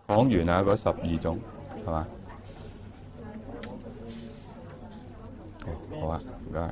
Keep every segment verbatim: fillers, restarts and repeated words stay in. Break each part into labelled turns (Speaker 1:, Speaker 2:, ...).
Speaker 1: 講完啦，嗰十二種係嘛？好啊，唔該。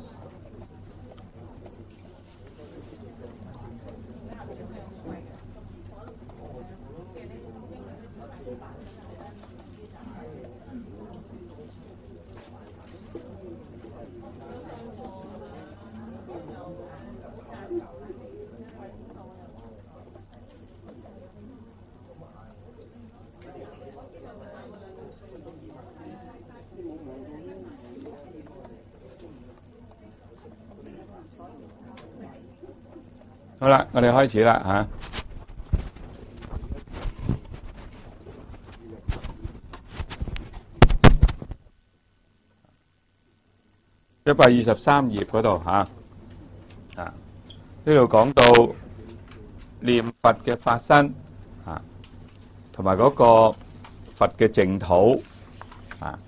Speaker 1: 好啦，我哋開始啦吓。一百二十三頁嗰度吓，啊呢度講到念佛嘅法身啊，同埋嗰個佛嘅淨土啊。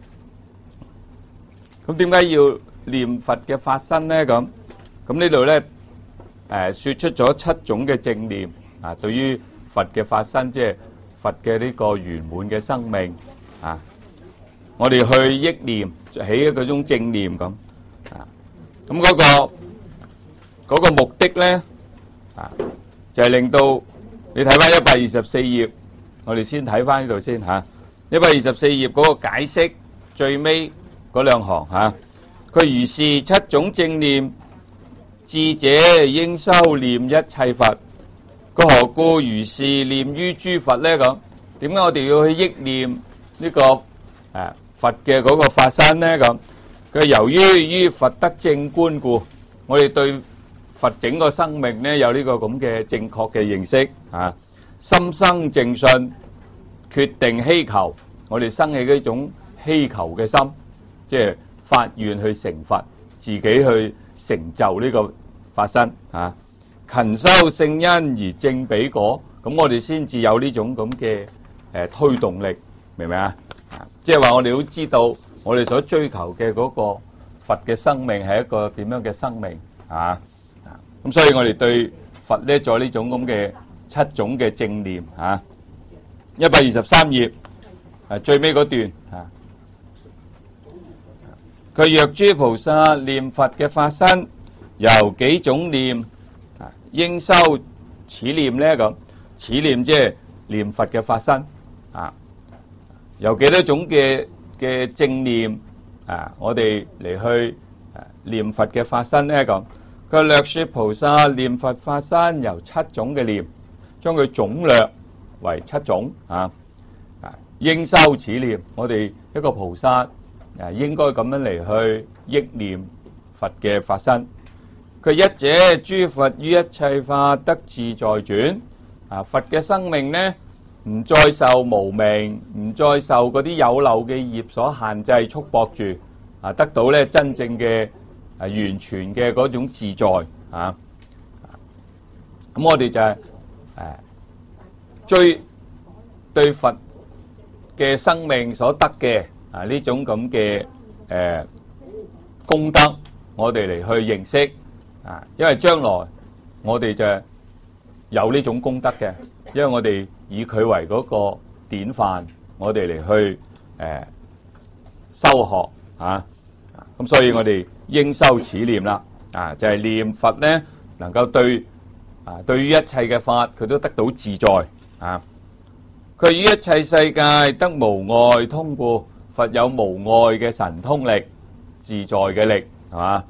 Speaker 1: 咁點解要念佛嘅法身咧？咁咁呢度咧？誒，說出咗七種嘅正念啊，對於佛嘅法身，即係佛嘅呢個圓滿嘅生命啊，我哋去憶念，起一個種正念咁啊。咁嗰個嗰個目的咧啊，就係令到你睇翻一百二十四頁，我哋先睇翻呢度先吓。一百二十四頁嗰個解釋最尾嗰兩行吓，佢如是七種正念。智者應修念一切佛，佢何故如是念於諸佛呢？咁點解我哋要去憶念呢個誒佛嘅嗰個法身呢？咁佢由於於佛得正觀故，我哋對佛整個生命呢有呢個咁嘅正確嘅認識啊，心生正信，決定希求，我哋生起呢種希求嘅心，即係發願去成佛，自己去成就呢個法身啊，勤修聖因而正彼果，咁我哋先至有呢種咁嘅誒推動力，明唔明啊？即係話我哋都知道，我哋所追求嘅嗰個佛嘅生命係一個點樣嘅生命啊？咁所以我哋對佛呢咗呢種咁嘅七種嘅正念啊，一百二十三頁誒最尾嗰段啊，佢若諸菩薩念佛嘅法身，由幾種念啊，應修此念咧？咁此念即係念佛嘅法身啊，由幾多種嘅嘅正念啊，我哋嚟去念佛嘅法身咧？咁佢略說菩薩念佛法身由七種嘅念，將佢總略為七種啊啊，應修此念，我哋一個菩薩啊，應該咁樣嚟去憶念佛嘅法身。佢一者諸佛於一切法得自在轉啊，佛嘅生命呢唔再受無明，唔再受嗰啲有漏嘅業所限制束縛住啊，得到咧真正嘅啊完全嘅嗰種自在啊。咁我哋就係誒追對佛嘅生命所得嘅啊呢種咁嘅誒功德，我哋嚟去認識。啊，因為將來我哋就有呢種功德嘅，因為我哋以佢為嗰個典範，我哋嚟去誒、呃、修學啊，咁所以我哋應修此念啦，啊就係、是、念佛咧，能夠對啊對於一切嘅法，佢都得到自在啊。佢於一切世界得無礙通故，佛有無礙嘅神通力、自在嘅力，係嘛？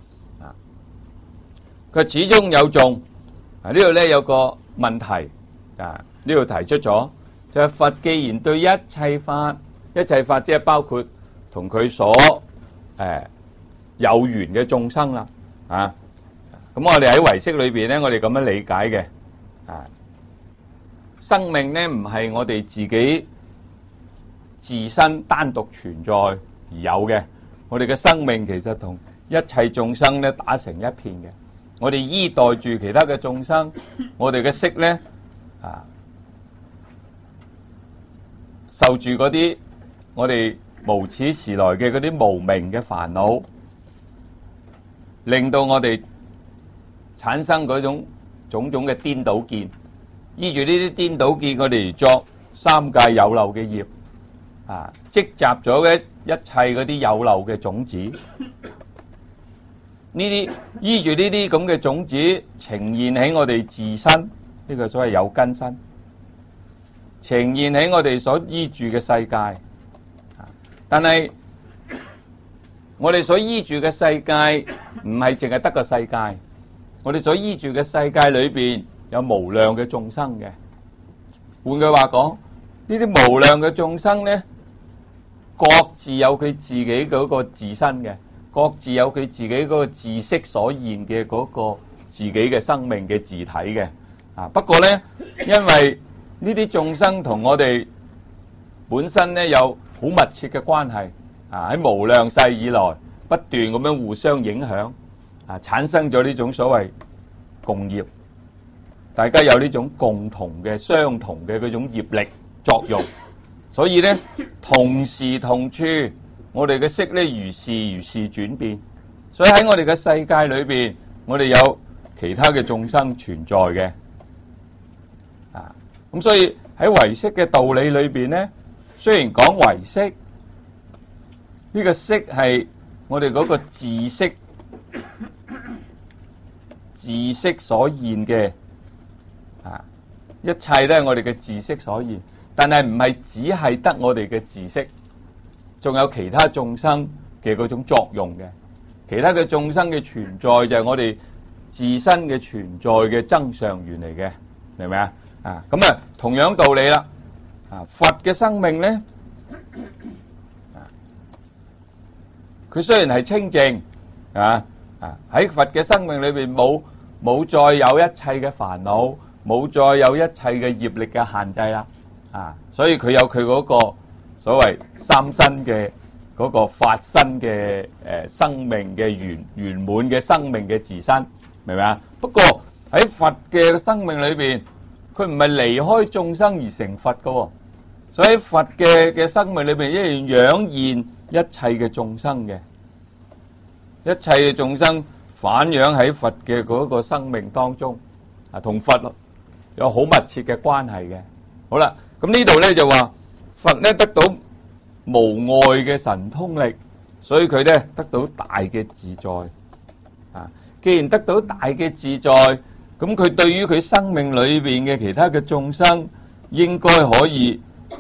Speaker 1: 佢始終有眾啊！呢度咧有個問題啊，呢度提出咗就係、是、佛既然對一切法，一切法即係包括同佢所誒、呃、有緣嘅眾生啦啊！咁我哋喺唯識裏邊咧，我哋咁樣理解嘅啊，生命咧唔係我哋自己自身單獨存在而有嘅，我哋嘅生命其實同一切眾生咧打成一片嘅。我哋依待住其他嘅眾生，我哋嘅識咧啊，受住嗰啲我哋無始時來嘅嗰啲無明嘅煩惱，令到我哋產生嗰種種種嘅顛倒見，依住呢啲顛倒見，我哋作三界有漏嘅業啊，積集咗嘅一切嗰啲有漏嘅種子，呢啲依住呢啲咁嘅種子呈現喺我哋自身呢個所謂有根身，呈現喺我哋所依住嘅世界。但係我哋所依住嘅世界唔係淨係得個世界，我哋所依住嘅世界裏邊有無量嘅眾生嘅。換句話講，呢啲無量嘅眾生呢，各自有佢自己嗰個自身嘅，各自有佢自己嗰個自色所現嘅嗰個自己嘅生命嘅自體嘅。啊，不過呢，因為呢啲眾生同我哋本身呢有好密切嘅關係，啊喺無量世以來不斷咁樣互相影響，啊產生咗呢種所謂共業，大家有呢種共同嘅相同嘅嗰種業力作用，所以呢同時同處，我哋嘅色呢如是如是轉變，所以喺我哋嘅世界裏邊，我哋有其他嘅眾生存在嘅，啊咁所以喺唯識嘅道理裏邊呢，雖然講唯識，呢個識係我哋嗰個自色自色所現嘅，啊，一切都係我哋嘅自色所現，但係唔係只係得我哋嘅自色，仲有其他眾生嘅嗰種作用嘅，其他嘅眾生嘅存在就係我哋自身嘅存在嘅增上緣嚟嘅，明唔明啊？啊，咁啊，同樣道理啦。啊，佛嘅生命咧，佢雖然係清淨，啊啊喺佛嘅生命裏邊冇冇再有一切嘅煩惱，冇再有一切嘅業力嘅限制啦，啊，所以佢有佢嗰個所謂三身嘅嗰個法身嘅誒生命嘅圓圓滿嘅生命嘅自身，明唔明啊？不過喺佛嘅生命裏邊，佢唔係離開眾生而成佛噶，所以佛嘅嘅生命裏邊一樣湧現一切嘅眾生嘅，一切嘅眾生反映喺佛嘅嗰個生命當中，啊，同佛有好密切嘅關係嘅。好啦，咁呢度咧就話佛咧得到無礙嘅神通力，所以佢咧得到大嘅自在。啊，既然得到大嘅自在，咁佢對於佢生命裏邊嘅其他嘅眾生，應該可以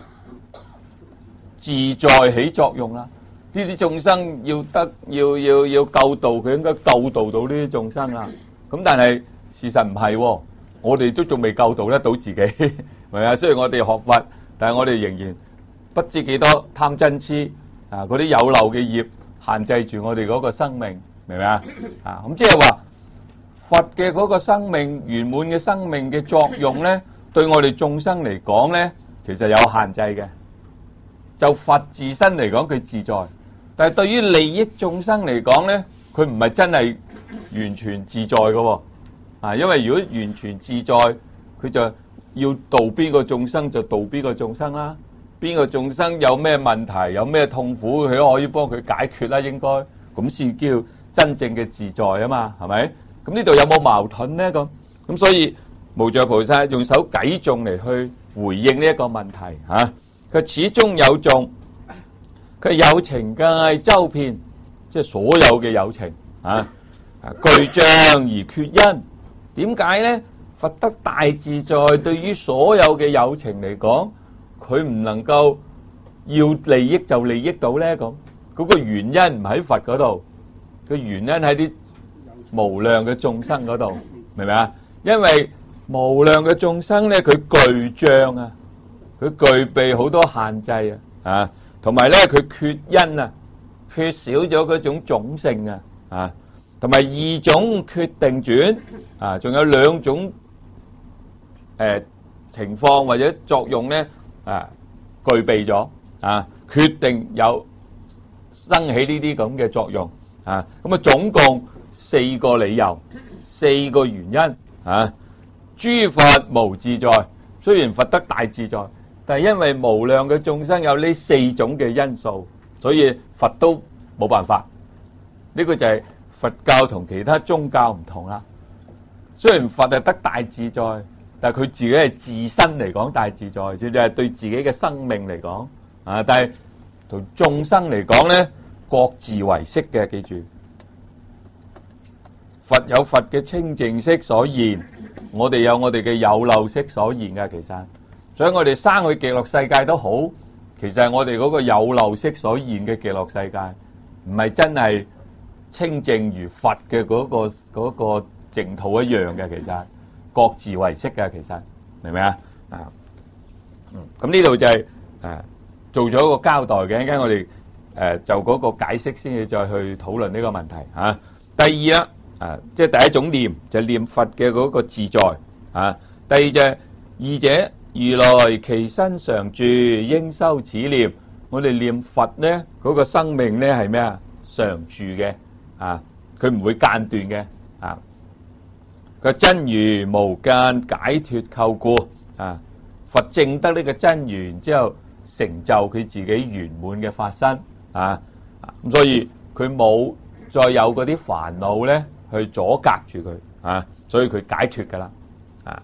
Speaker 1: 自在起作用啦。呢啲眾生要得要要要救度，佢應該救度到呢啲眾生啦。咁但係事實唔係，我哋都仲未救度得到自己，係咪啊？雖然我哋學佛，但係我哋仍然不知幾多貪嗔癡啊，嗰啲有漏嘅業限制住我哋嗰個生命，明唔明啊？啊，咁即係話佛嘅嗰個生命圓滿嘅生命嘅作用咧，對我哋眾生嚟講咧，其實有限制嘅。就佛自身嚟講，佢自在。但係對於利益眾生嚟講咧，佢唔係真係完全自在嘅，啊！因為如果完全自在，佢就要度邊個眾生就度邊個眾生啦。邊個眾生有咩問題，有咩痛苦，佢可以幫佢解決啦。應該咁先叫真正嘅自在啊嘛，係咪？咁呢度有冇矛盾咧？咁咁所以無著菩薩用手偈頌嚟去回應呢一個問題吓。佢始終有眾。佢有情界周遍，即係所有嘅有情啊，具障而缺因。點解咧？佛得大自在，對於所有嘅有情嚟講，佢唔能夠要利益就利益到咧。咁嗰個原因唔喺佛嗰度，個原因喺啲無量嘅眾生嗰度，明唔明啊？因為無量嘅眾生咧，佢具障啊，佢具備好多限制啊，啊。同埋咧，佢缺因啊，缺少咗嗰種種性啊，啊，同埋二種決定轉啊，仲有兩種誒、呃、情況或者作用咧啊，具備咗啊，決定有生起呢啲咁嘅作用啊，咁啊總共四個理由，四個原因啊，諸佛無自在，雖然佛得大自在。但係因為無量嘅眾生有呢四種嘅因素，所以佛都冇辦法。呢個就係佛教同其他宗教唔同啦。雖然佛係得大自在， 但係佢自己係自身嚟講大自在，就係對自己嘅生命嚟講啊，但係同眾生嚟講咧，各自為色嘅，記住。佛有佛嘅清淨色所現，我哋有我哋嘅有漏色所現嘅，其實，所以我哋生去極樂世界都好，其實係我哋嗰個有漏色所現嘅極樂世界，唔係真係清淨如佛嘅嗰個嗰個淨土一樣嘅，其實各自為色嘅，其實明唔明啊？啊，咁呢度就係誒做咗一個交代嘅，陣間我哋誒就嗰個解釋先至再去討論呢個問題吓。第二啦。啊，即係第一種念就係念佛嘅嗰個自在啊。第二就係二者如來其身常住，應修此念。我哋念佛咧，嗰個生命咧係咩啊？常住嘅啊，佢唔會間斷嘅啊。個真如無間解脫構故啊，佛證得呢個真如，然之後成就佢自己圓滿嘅法身啊。咁所以佢冇再有嗰啲煩惱咧。去阻隔住佢啊，所以佢解脫噶啦啊！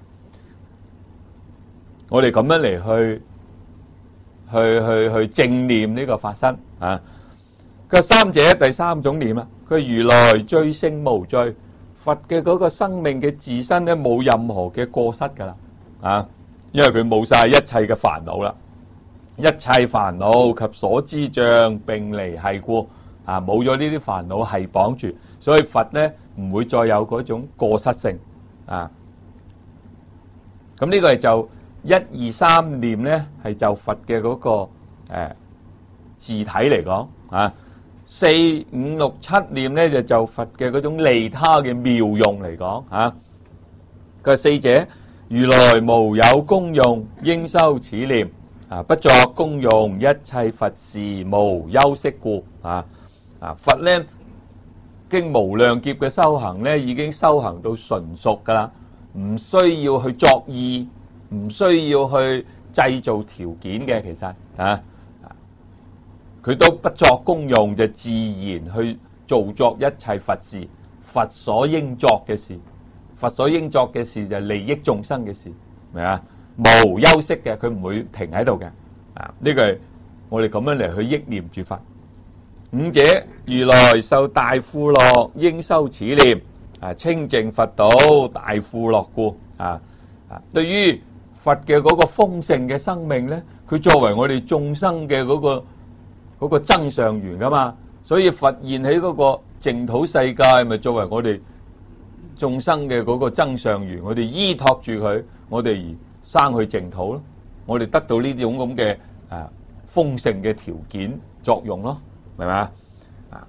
Speaker 1: 我哋咁樣嚟去去去去正念呢個法身啊。個三者第三種念啦，佢如來最勝無罪，佛嘅嗰個生命嘅自身咧冇任何嘅過失噶啦啊，因為佢冇晒一切嘅煩惱啦，一切煩惱及所知障並離繫故啊，冇咗呢啲煩惱係綁住，所以佛咧。唔會再有嗰種過失性啊！咁呢個係就一二三念咧，係就佛嘅嗰個誒自體嚟講啊。四五六七念咧就就佛嘅嗰種利他嘅妙用嚟講啊。個四者如來無有功用，應修此念啊！不作功用，一切佛事無休息故啊！啊佛咧。經無量劫嘅修行咧，已經修行到純熟噶啦，唔需要去作意，唔需要去製造條件嘅，其實啊，佢都不作功用，就自然去做作一切佛事，佛所應作嘅事，佛所應作嘅事就係利益眾生嘅事，明啊？無休息嘅，佢唔會停喺度嘅，啊，呢個係我哋咁樣嚟去憶念住佛。五者如來受大富樂，應修此念啊，清淨佛道大富樂故啊啊！對於佛嘅嗰個豐盛嘅生命咧，佢作為我哋眾生嘅嗰個嗰個增上緣噶嘛，所以佛現喺嗰個淨土世界，咪作為我哋眾生嘅嗰個增上緣，我哋依託住佢，我哋而生去淨土咯，我哋得到呢種咁嘅啊豐盛嘅條件作用咯。係嘛啊？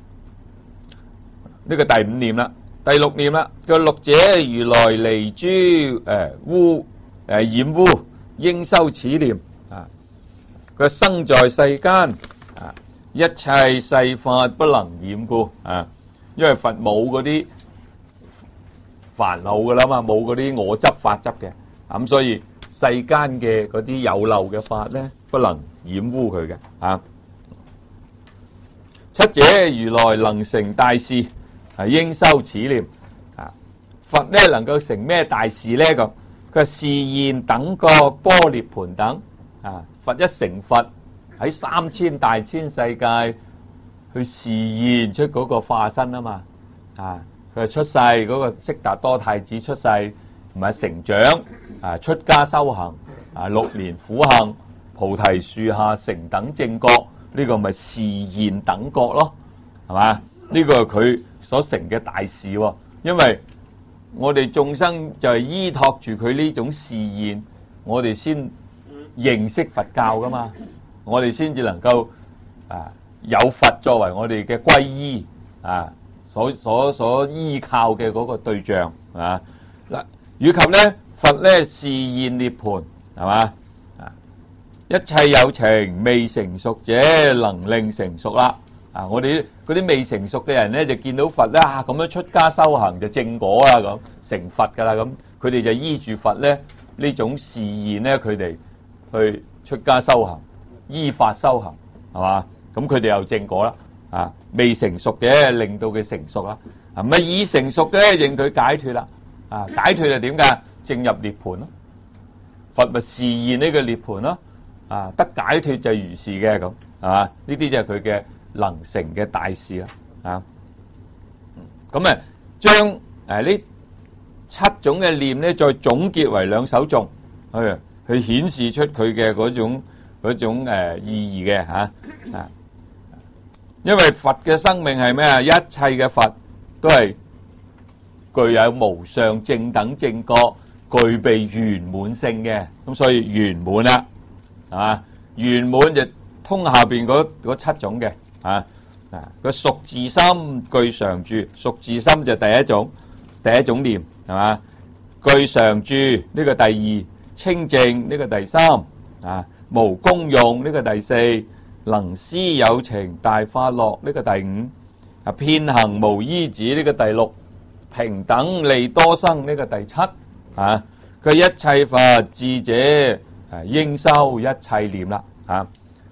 Speaker 1: 呢個第五念啦，第六念啦。個六者如來離諸誒污誒染污，應修此念啊。佢生在世間啊，一切世法不能染故啊。因為佛冇嗰啲煩惱噶啦嘛，冇嗰啲我執法執嘅，咁所以世間嘅嗰啲有漏嘅法咧，不能染污佢嘅啊。七者如來能成大事，係應修此念啊！佛咧能夠成咩大事咧？咁佢示現等覺般涅槃等啊！佛一成佛喺三千大千世界去示現出嗰個化身啊嘛啊！佢係出世嗰個悉達多太子出世，同埋成長啊，出家修行啊，六年苦行，菩提樹下成等正覺。呢個咪示現等覺咯，係嘛？呢個係佢所成嘅大事，因為我哋眾生就係依託住佢呢種示現，我哋先認識佛教噶嘛，我哋先至能夠啊有佛作為我哋嘅皈依啊，所所所依靠嘅嗰個對象啊嗱，以及咧佛咧示現涅槃，係嘛？一切有情未成熟者，能令成熟啦！啊，我哋嗰啲未成熟嘅人咧，就見到佛咧，啊咁樣出家修行就正果啦，咁成佛噶啦，咁佢哋就依住佛咧呢種示現咧，佢哋去出家修行，依法修行，係嘛？咁佢哋又正果啦！啊，未成熟嘅令到佢成熟啦，啊，咪已成熟嘅令佢解脫啦！啊，解脫係點噶？ 證入涅槃咯，佛咪示現呢個涅槃咯，啊得解脫就如是嘅咁，係嘛？呢啲就係佢嘅能成嘅大事啦，啊，咁啊將誒呢七種嘅念咧，再總結為兩首頌，去去顯示出佢嘅嗰種嗰種誒、呃、意義嘅吓啊，因為佛嘅生命係咩啊？一切嘅佛都係具有無上正等正覺，具備圓滿性嘅，咁所以圓滿啦，係嘛？圓滿就通下邊嗰嗰七種嘅啊啊個屬自心具常住，屬自心就第一種第一種念係嘛？具常住呢個第二，清淨呢個第三啊，無功用呢個第四，能施有情大快樂呢個第五，啊遍行無依止呢個第六，平等利多生呢個第七啊，佢一切法智者啊應修一切念啦啊，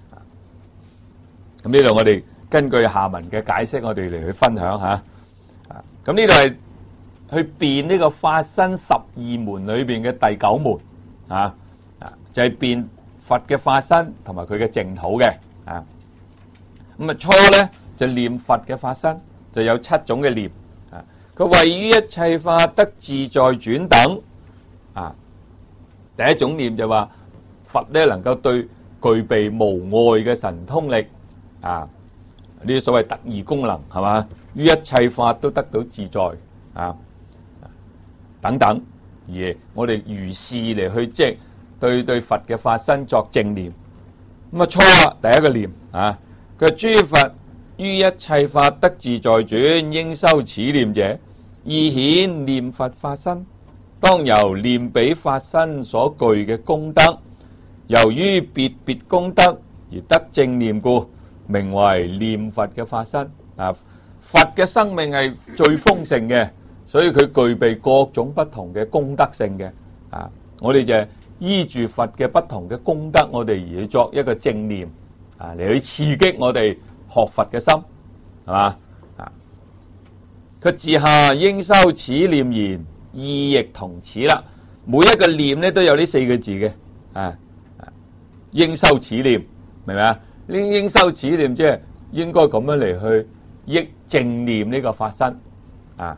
Speaker 1: 咁呢度我哋根據下文嘅解釋，我哋嚟去分享吓啊，咁呢度係去辯呢個法身十二門裏邊嘅第九門啊啊，就係辯佛嘅法身同埋佢嘅淨土嘅啊，咁啊初咧就念佛嘅法身就有七種嘅念啊，佢位於一切法得自在轉等啊，第一種念就話佛咧能夠對具備無礙嘅神通力啊，呢啲所謂特異功能係嘛，於一切法都得到自在啊等等，而我哋如是嚟去即係對對佛嘅法身作正念。咁啊初啊第一個念啊，佢諸佛於一切法得自在轉，應修此念者，意顯念佛法身，當由念彼法身所具嘅功德，由於別別功德而得正念故，名為念佛嘅法身啊。佛嘅生命係最豐盛嘅，所以佢具備各種不同嘅功德性嘅啊。我哋就依住佛嘅不同嘅功德，我哋而去作一個正念啊，嚟去刺激我哋學佛嘅心，係嘛啊？佢自下應修此念言，意亦同此啦。每一個念咧都有呢四個字嘅啊，應修此念，明唔明啊？呢應修此念即係應該咁樣嚟去憶正念呢個法身啊。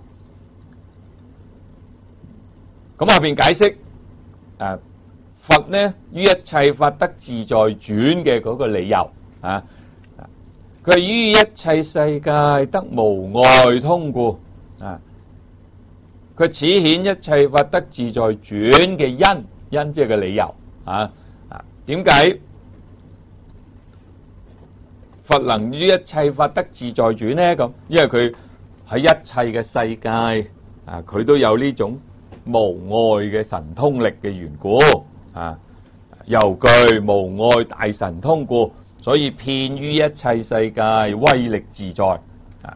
Speaker 1: 咁下邊解釋啊，佛呢於一切法得自在轉嘅嗰個理由啊，佢係於一切世界得無礙通故啊，佢此顯一切法得自在轉嘅因，因即係個理由啊啊，點解佛能於一切法得自在轉呢？咁因為佢喺一切嘅世界啊，佢都有呢種無礙嘅神通力嘅緣故啊，由具無礙大神通故，所以遍於一切世界威力自在啊。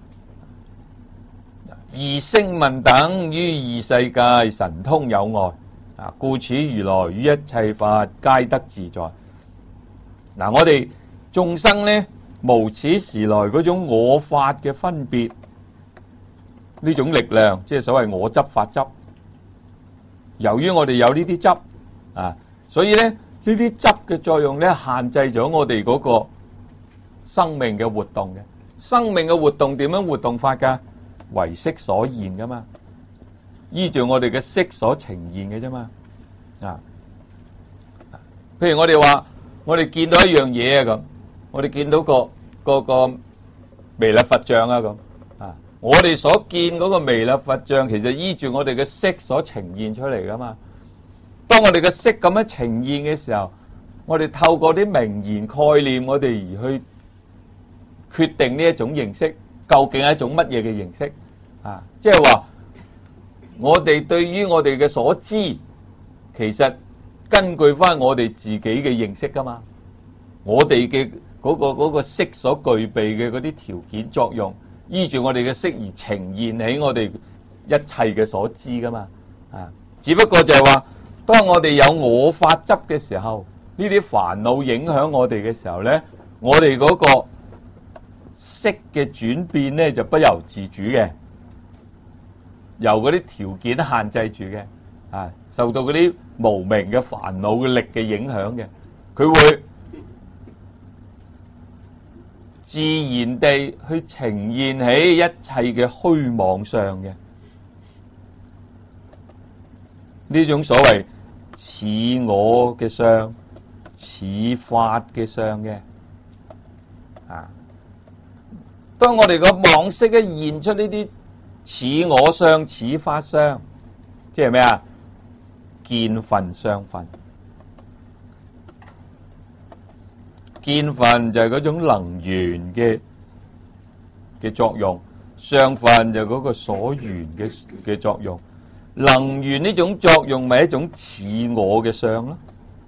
Speaker 1: 二聲聞等於二世界神通有礙啊，故此如來於一切法皆得自在。嗱、啊，我哋眾生呢，無始時來嗰種我法嘅分別，呢種力量，即係所謂我執法執。由於我哋有呢啲執啊，所以咧呢啲執嘅作用咧，限制咗我哋嗰個生命嘅活動嘅。生命嘅活動點樣活動法噶？為色所現噶嘛，依照我哋嘅色所呈現嘅啫嘛。啊，譬如我哋話，我哋見到一樣嘢啊咁，我哋見到個個個彌勒佛像啊咁啊。我哋所見嗰個彌勒佛像，其實依住我哋嘅色所呈現出嚟噶嘛。當我哋嘅色咁樣呈現嘅時候，我哋透過啲名言概念，我哋而去決定呢一種形式，究竟係一種乜嘢嘅形式啊？即係話，我哋對於我哋嘅所知，其實根據翻我哋自己嘅認識噶嘛。我哋嘅嗰個嗰個色所具備嘅嗰啲條件作用，依住我哋嘅色而呈現起我哋一切嘅所知噶嘛，啊！只不過就係話，當我哋有我法執嘅時候，呢啲煩惱影響我哋嘅時候咧，我哋嗰個色嘅轉變咧就不由自主嘅，由嗰啲條件限制住嘅， 啊，受到嗰啲無明嘅煩惱嘅力嘅影響嘅，佢會自然地去呈現起一切嘅虛妄相嘅呢種所謂似我嘅相、似法嘅相嘅啊。當我哋個妄識咧現出呢啲似我相、似法相，即係咩啊？見分相分，見分就係嗰種能緣嘅嘅作用，相分就係嗰個所緣嘅嘅作用。能緣呢種作用咪一種似我嘅相咯，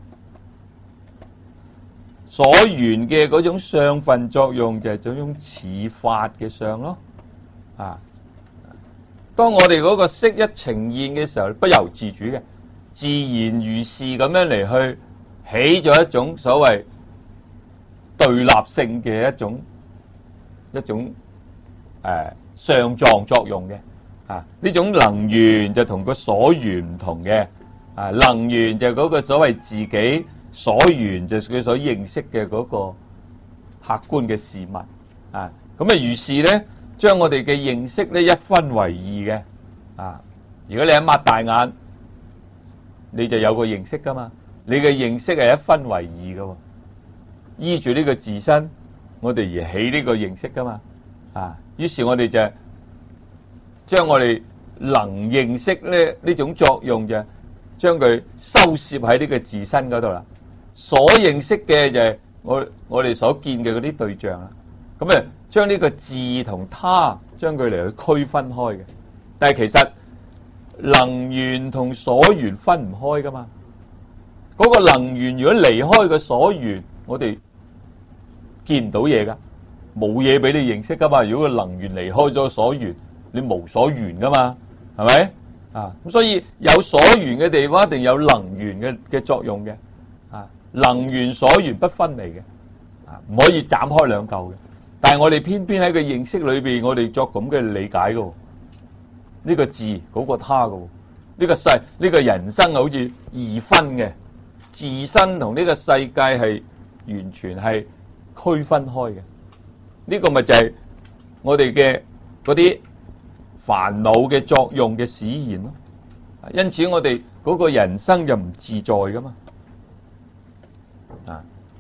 Speaker 1: 所緣嘅嗰種相分作用就係嗰種似法嘅相咯。啊，當我哋嗰個色一呈現嘅時候，不由自主嘅，自然如是咁樣嚟去起咗一種所謂對立性嘅一種一種誒相狀作用嘅。啊！呢種能緣就同個所緣唔同嘅，啊能緣就嗰個所謂自己，所緣就佢所認識嘅嗰個客觀嘅事物，啊咁啊如是咧，將我哋嘅認識咧一分為二嘅，啊如果你一擘大眼，你就有個認識噶嘛，你嘅認識係一分為二噶，依住呢個自身，我哋而起呢個認識噶嘛，啊於是我哋就將我哋能認識咧呢種作用就將佢收攝喺呢個自身嗰度啦。所認識嘅就係我我哋所見嘅嗰啲對象啦。咁啊，將呢個自同他將佢嚟去區分開嘅。但係其實能緣同所緣分唔開噶嘛。嗰個能緣如果離開個所緣，我哋見唔到嘢噶，冇嘢俾你認識噶嘛。如果個能緣離開咗所緣，你無所緣噶嘛，係咪啊？咁所以有所緣嘅地方，一定有能緣嘅嘅作用嘅啊。能緣所緣不分離嘅啊，唔可以斬開兩嚿嘅。但係我哋偏偏喺個認識裏邊，我哋作咁嘅理解噶。呢個自嗰個他噶，呢個世呢個人生好似二分嘅，自身同呢個世界係完全係區分開嘅。呢個咪就係我哋嘅嗰啲煩惱嘅作用嘅使然咯，因此我哋嗰個人生就唔自在噶嘛，啊！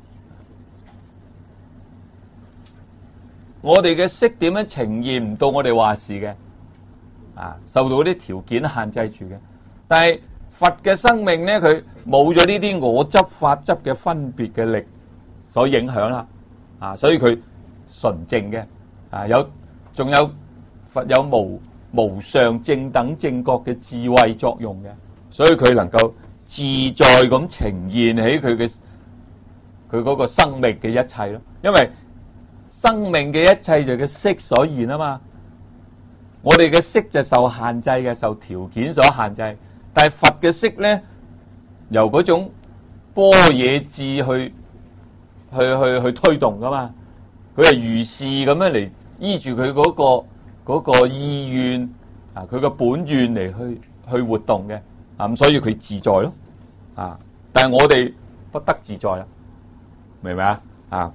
Speaker 1: 我哋嘅色點樣呈現唔到我哋話事嘅，啊，受到啲條件限制住嘅。但係佛嘅生命咧，佢冇咗呢啲我執法執嘅分別嘅力所影響啦，啊，所以佢純淨嘅，啊，有仲有佛有無。無上正等正覺嘅智慧作用嘅，所以佢能夠自在咁呈現起佢嘅佢嗰個生命嘅一切咯。因為生命嘅一切就係個色所現啊嘛，我哋嘅色就受限制嘅，受條件所限制。但係佛嘅色咧，由嗰種般若智去去去去推動噶嘛，佢係如是咁樣嚟依住佢嗰個。嗰個意願啊，佢個本願嚟去去活動嘅啊，咁所以佢自在咯啊。但係我哋不得自在啦，明唔明啊？啊，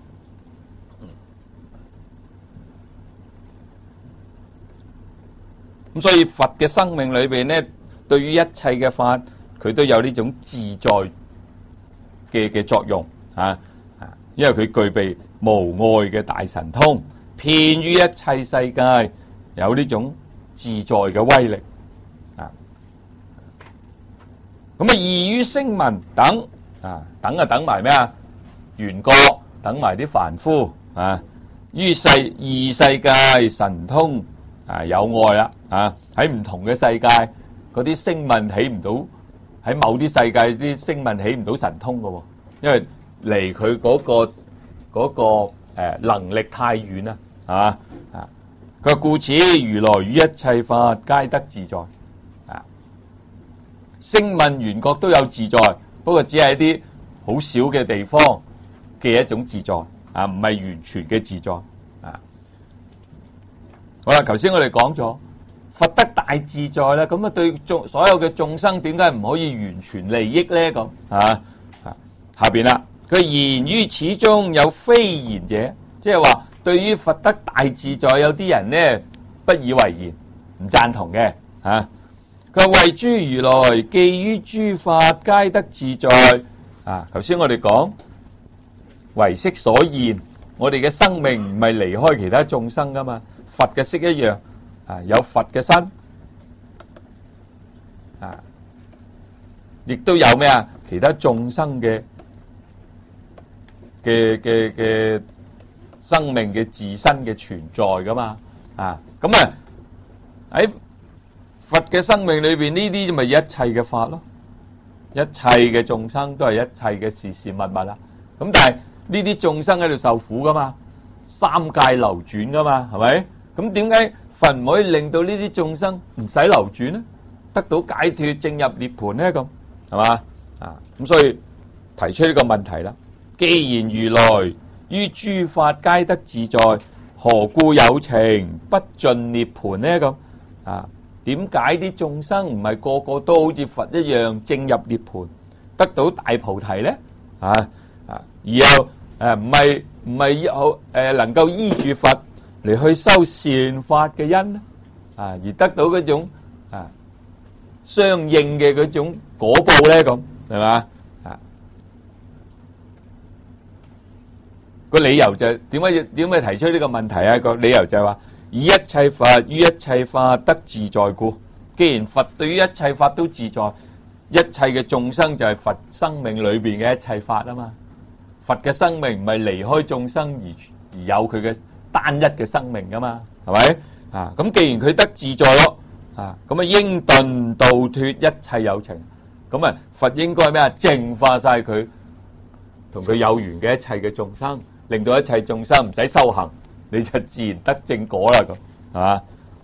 Speaker 1: 咁所以佛嘅生命裏邊咧，對於一切嘅法，佢都有呢種自在嘅嘅作用啊啊，因為佢具備無礙嘅大神通，遍於一切世界。有呢種自在嘅威力啊，咁啊異於聲聞等啊，等啊等埋咩啊？緣覺等埋啲凡夫啊，於世異世界神通啊有礙啦啊！喺唔同嘅世界，嗰啲聲聞起唔到，喺某啲世界啲聲聞起唔到神通噶，因為離佢嗰個嗰個誒能力太遠啦啊啊！佢話故此如來於一切法皆得自在啊，聲聞緣覺都有自在，不過只係一啲好少嘅地方嘅一種自在啊，唔係完全嘅自在啊。好啦，頭先我哋講咗佛得大自在啦，咁啊對眾所有嘅眾生點解唔可以完全利益咧？咁啊啊下邊啦，佢言於此中有非言者，即係話對於佛得大自在有啲人咧不以為然，唔贊同嘅啊。佢謂諸如來既於諸法皆得自在啊！頭先我哋講唯識所現，我哋嘅生命唔係離開其他眾生噶嘛，佛嘅色一樣啊，有佛嘅身啊，亦都有咩啊？其他眾生嘅嘅嘅嘅生命嘅自身嘅存在噶嘛啊！咁啊喺佛嘅生命裏邊，呢啲咪一切嘅法咯，一切嘅眾生都係一切嘅事事物物啦。咁但係呢啲眾生喺度受苦噶嘛，三界流轉噶嘛，係咪？咁點解佛唔可以令到呢啲眾生唔使流轉呢？得到解脫，正入涅槃呢？咁係嘛啊？咁所以提出呢個問題啦。既然如來於諸法皆得自在，何故有情不盡涅槃呢？咁啊？點解啲眾生唔係個個都好似佛一樣正入涅槃，得到大菩提咧？啊啊！而又誒唔係唔係好誒能夠依住佛嚟去修善法嘅因咧？啊，而得到嗰種啊相應嘅嗰種果報咧？咁係嘛啊？個理由就點解要點解提出呢個問題啊？個理由就係話，以一切法於一切法得自在故。既然佛對於一切法都自在，一切嘅眾生就係佛生命裏邊嘅一切法啊嘛。佛嘅生命唔係離開眾生而而有佢嘅單一嘅生命噶嘛，係咪啊？咁既然佢得自在咯啊，咁啊應頓度脫一切有情，咁啊佛應該咩啊？淨化晒佢同佢有緣嘅一切嘅眾生，令到一切眾生唔使修行，你就自然得正果啦，咁係嘛？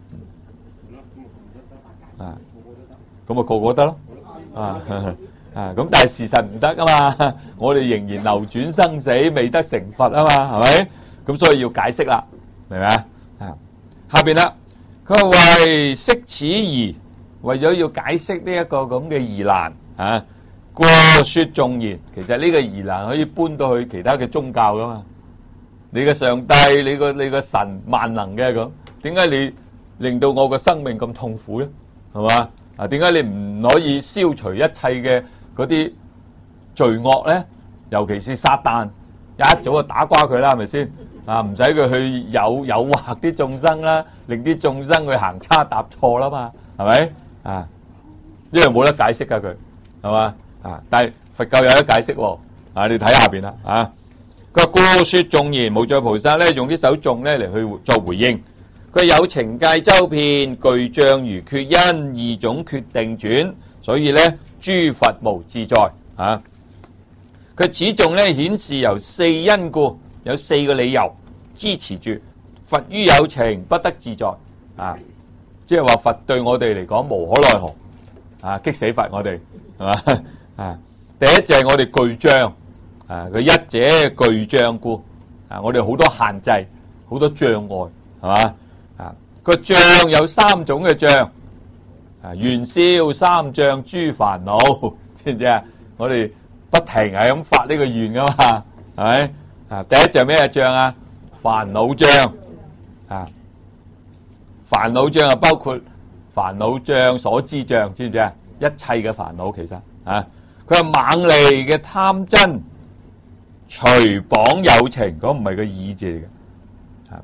Speaker 1: 啊，咁啊個個得咯，啊啊咁，但係事實唔得啊嘛，我哋仍然流轉生死，未得成佛啊嘛，係咪？咁所以要解釋啦，明唔明啊？啊，下邊啦，佢話為釋此疑，為咗要解釋呢一個咁嘅疑難啊，故說頌言。其實呢個疑難可以搬到去其他嘅宗教噶嘛。你個上帝，你個你個神萬能嘅，咁，點解你令到我個生命咁痛苦咧？係嘛？啊，點解你唔可以消除一切嘅嗰啲罪惡咧？尤其是撒旦，一早就打瓜佢啦，係咪先？啊，唔使佢去誘誘惑啲眾生啦，令啲眾生去行差踏錯啦嘛，係咪？啊，因為冇得解釋噶佢，係嘛？啊，但係佛教有得解釋喎。啊，你睇下邊啦，啊。個故說頌言，無在菩薩咧用呢首頌咧嚟去做回應。佢有情界周遍，具象如缺因，二種決定轉，所以咧諸佛無自在啊。佢此頌咧顯示由四因故，有四個理由支持住佛於有情不得自在啊。即係話佛對我哋嚟講無可奈何啊，激死佛我哋係嘛啊。第一就係我哋具象。啊！佢一者具障故，啊！我哋好多限制，好多障礙，係嘛？啊！個障有三種嘅障，啊！願消三障諸煩惱，知唔知啊？我哋不停係咁發呢個願噶嘛，係咪？啊！第一就咩障啊？煩惱障，啊！煩惱障啊，包括煩惱障、所知障，知唔知啊？一切嘅煩惱其實啊，佢係猛利嘅貪真。隨綁有情，嗰唔係個意字嚟嘅，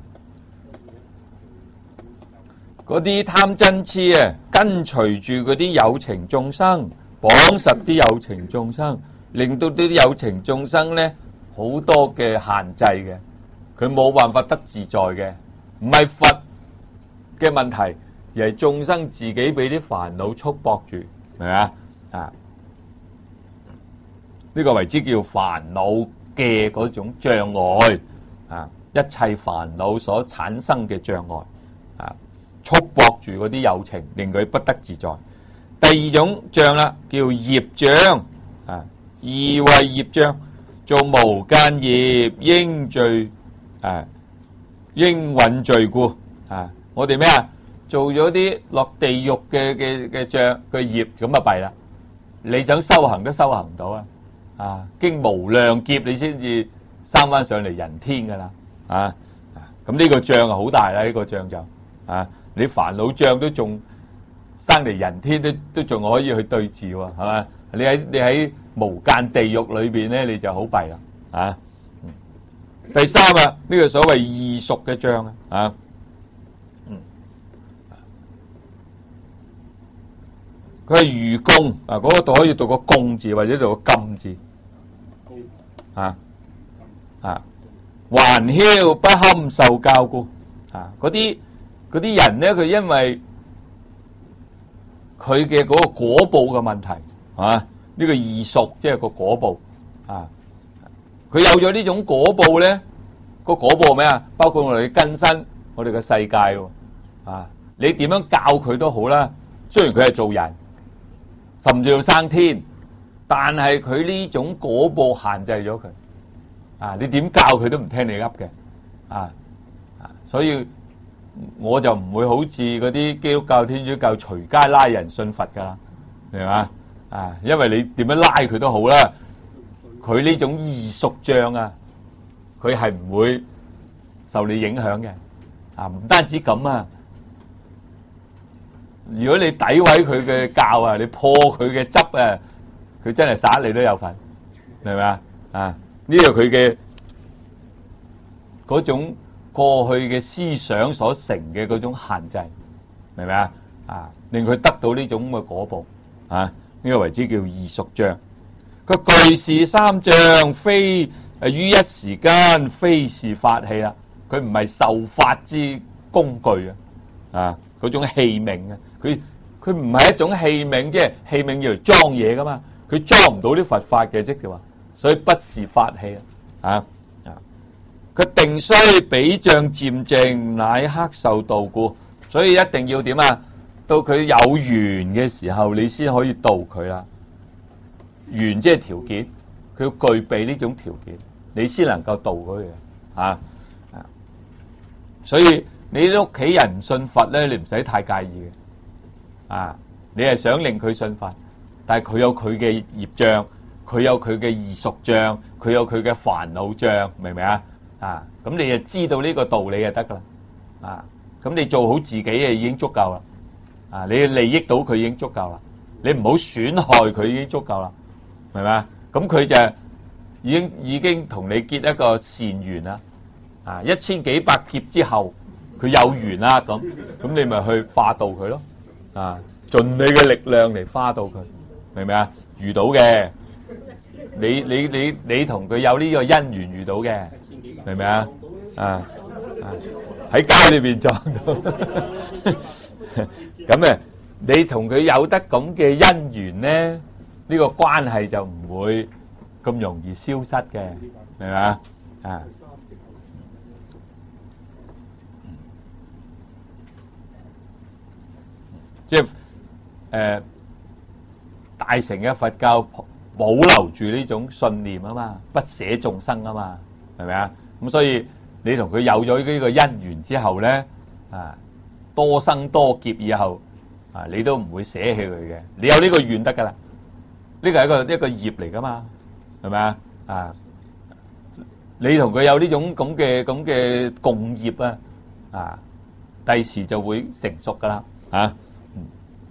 Speaker 1: 嗰啲貪嗔痴啊，跟隨住嗰啲有情眾生，綁實啲有情眾生，令到啲有情眾生咧好多嘅限制嘅，佢冇辦法得自在嘅，唔係佛嘅問題，而係眾生自己俾啲煩惱束縛住，係咪啊？啊，呢個為之叫煩惱嘅嗰種障礙啊，一切煩惱所產生嘅障礙啊，束縛住嗰啲有情，令佢不得自在。第二種障啦，叫業障啊，意為業障，做無間業，應罪啊，應蘊罪故啊。我哋咩啊？ 做咗啲落地獄嘅嘅嘅障嘅業，咁啊弊啦！你想修行都修行唔到啊！啊，經無量劫你先至生翻上嚟人天噶啦啊！咁呢個障啊好大啦，呢、這個障就啊，你煩惱障都仲生嚟人天都都仲可以去對治喎，係嘛？你喺你喺無間地獄裏邊咧，你就好弊啦啊！第三啊，呢、這個所謂異熟嘅障啊，啊，嗯，佢係愚公啊，嗰、那個度可以讀個公字或者讀個金字啊啊，頑囂不堪受教故啊，嗰啲嗰啲人咧，佢因為佢嘅嗰個果報嘅問題啊，呢、這個異熟即係個果報啊。佢有咗呢種果報咧，個果報咩啊？包括我哋嘅根身，我哋嘅世界喎，啊！你點樣教佢都好啦。雖然佢係做人，甚至要生天，但係佢呢種果報限制咗佢，啊！你點教佢都唔聽你噏嘅，啊啊！所以我就唔會好似嗰啲基督教、天主教隨街拉人信佛噶啦，明嘛？啊！因為你點樣拉佢都好啦。佢呢種異熟障啊，佢係唔會受你影響嘅啊！唔單止咁啊，如果你詆毀佢嘅教啊，你破佢嘅執啊，佢真係殺你都有份，明唔明啊？啊！呢個佢嘅嗰種過去嘅思想所成嘅嗰種限制，明唔明啊？啊！令佢得到呢種嘅果報啊！呢個為之叫異熟障。個具是三障，非誒於一時間，非是法器啦。佢唔係受法之工具啊，啊嗰種器皿啊，佢佢唔係一種器皿，即係器皿要嚟裝嘢噶嘛，佢裝唔到啲佛法嘅，即係話，所以不是法器啊，啊，佢定須彼障漸淨，乃克受道故，所以一定要點啊？到佢有緣嘅時候，你先可以度佢啦。緣即係條件，佢要具備呢種條件，你先能夠度佢嘅啊啊！所以你屋企人信佛咧，你唔使太介意嘅啊！你係想令佢信佛，但係佢有佢嘅業障，佢有佢嘅異熟障，佢有佢嘅煩惱障，明唔明啊？啊！咁你就知道呢個道理就得噶啦啊！咁你做好自己啊，已經足夠啦啊！你利益到佢已經足夠啦，你唔好損害佢已經足夠啦。係咪？咁佢就已經已經同你結一個善緣啦，啊！一千幾百劫之後，佢有緣啦，咁咁你咪去化度佢咯，啊！盡你嘅力量嚟化度佢，明唔明啊？遇到嘅，你你你你同佢有呢個因緣遇到嘅，明唔明啊？啊！喺街裏邊撞到，咁啊，你同佢有得咁嘅因緣咧？呢個關係就唔會咁容易消失嘅，明嘛？啊，即係誒大乘嘅佛教保留住呢種信念啊嘛，不捨眾生啊嘛，係咪啊？咁所以你同佢有咗呢個因緣之後咧，啊多生多劫以後啊，你都唔會捨棄佢嘅，你有呢個願得噶啦。呢個係一個一個業嚟噶嘛，係咪啊？啊，你同佢有呢種咁嘅咁嘅共業啊，啊，第時就會成熟噶啦，啊，嗯，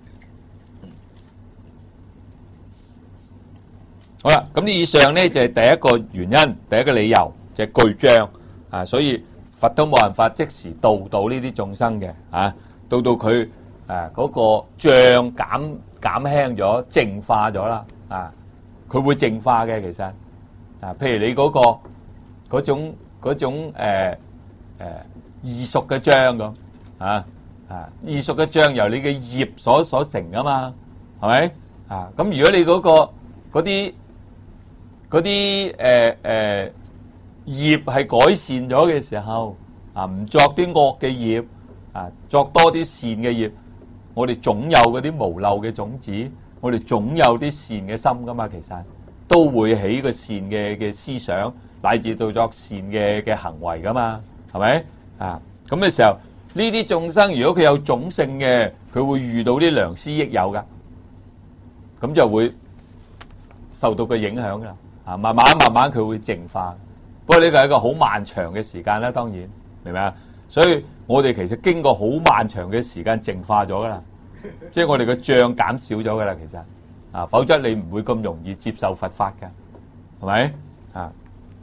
Speaker 1: 好啦，咁以上咧就係第一個原因，第一個理由就係具障啊，所以佛都冇辦法即時度到呢啲眾生嘅，啊，到到佢誒嗰個障減減輕咗，淨化咗啦。啊，佢會淨化嘅，其實啊，譬如你嗰、嗰個嗰種嗰種誒誒異熟嘅障咁啊啊，異熟嘅障由你嘅業所所成噶嘛，係咪啊？咁如果你嗰、嗰個嗰啲嗰啲誒誒業係改善咗嘅時候啊，唔作啲惡嘅業啊，作多啲善嘅業，我哋總有嗰啲無漏嘅種子。我哋總有啲善嘅心噶嘛，其實都會起個善嘅嘅思想，乃至到作善嘅嘅行為噶嘛，係咪啊？咁嘅時候， 呢啲眾生如果佢有種性嘅，佢會遇到啲良師益友噶，咁就會受到個影響噶，啊，慢慢慢慢佢會淨化。不過呢個係一個好漫長嘅時間啦，當然明唔明啊？所以我哋其實經過好漫長嘅時間淨化咗噶啦，即係我哋個障減少咗噶啦，其實啊，否則你唔會咁容易接受佛法噶，係咪啊？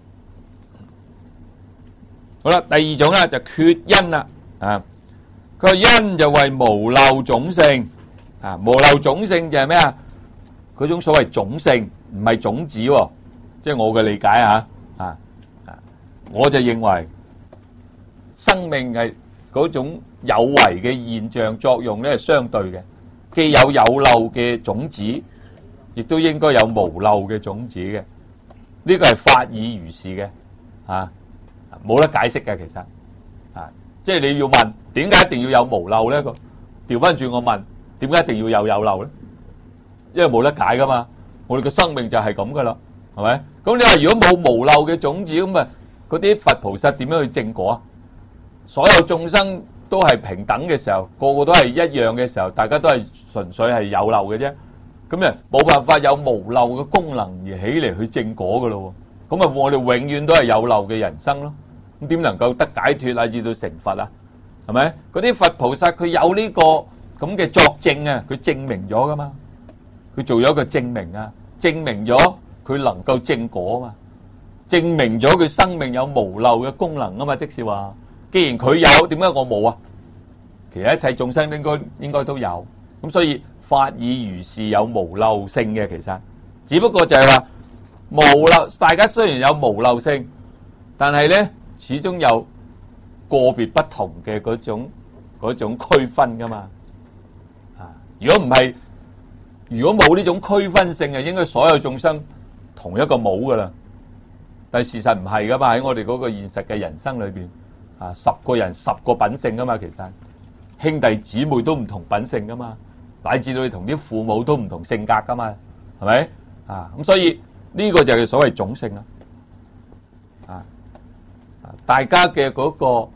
Speaker 1: 好啦，第二種咧就缺因啦，啊，佢個因就為無漏種性，啊，無漏種性就係咩啊？嗰種所謂種性唔係種子，哦，即係我嘅理解啊，啊，我就認為生命係嗰種有為嘅現象作用咧係相對嘅，既有有漏嘅種子，亦都應該有無漏嘅種子嘅，呢個係法以如是嘅，啊。冇得解釋嘅，其實啊，即係你要問點解一定要有無漏咧？個調翻轉我問，點解一定要有有漏咧？因為冇得解噶嘛，我哋嘅生命就係咁噶啦，係咪？咁你話如果冇無漏嘅種子，咁啊嗰啲佛菩薩點樣去證果啊？所有眾生都係平等嘅時候，個個都係一樣嘅時候，大家都係純粹係有漏嘅啫，咁啊冇辦法有無漏嘅功能而起嚟去證果噶咯。咁啊，我哋永遠都係有漏嘅人生咯。咁點能夠得解脫乃至到成佛啊？係咪？嗰啲佛菩薩佢有呢個咁嘅作證啊，佢證明咗噶嘛？佢做咗個證明啊，證明咗佢能夠證果啊嘛，證明咗佢生命有無漏嘅功能啊嘛。即是話，既然佢有，點解我冇啊？其實一切眾生應該應該都有。咁所以法以如是有無漏性嘅，其實只不過就係話。無漏，大家雖然有無漏性，但係咧始終有個別不同嘅嗰種嗰種區分噶嘛。啊，如果唔係，如果冇呢種區分性啊，應該所有眾生同一個冇噶啦。但係事實唔係噶嘛，喺我哋嗰個現實嘅人生裏邊，啊，十個人十個品性噶嘛，其實兄弟姊妹都唔同品性噶嘛，乃至到你同啲父母都唔同性格噶嘛，係咪？啊，咁所以。呢個就係所謂種性啦，啊，大家嘅嗰個誒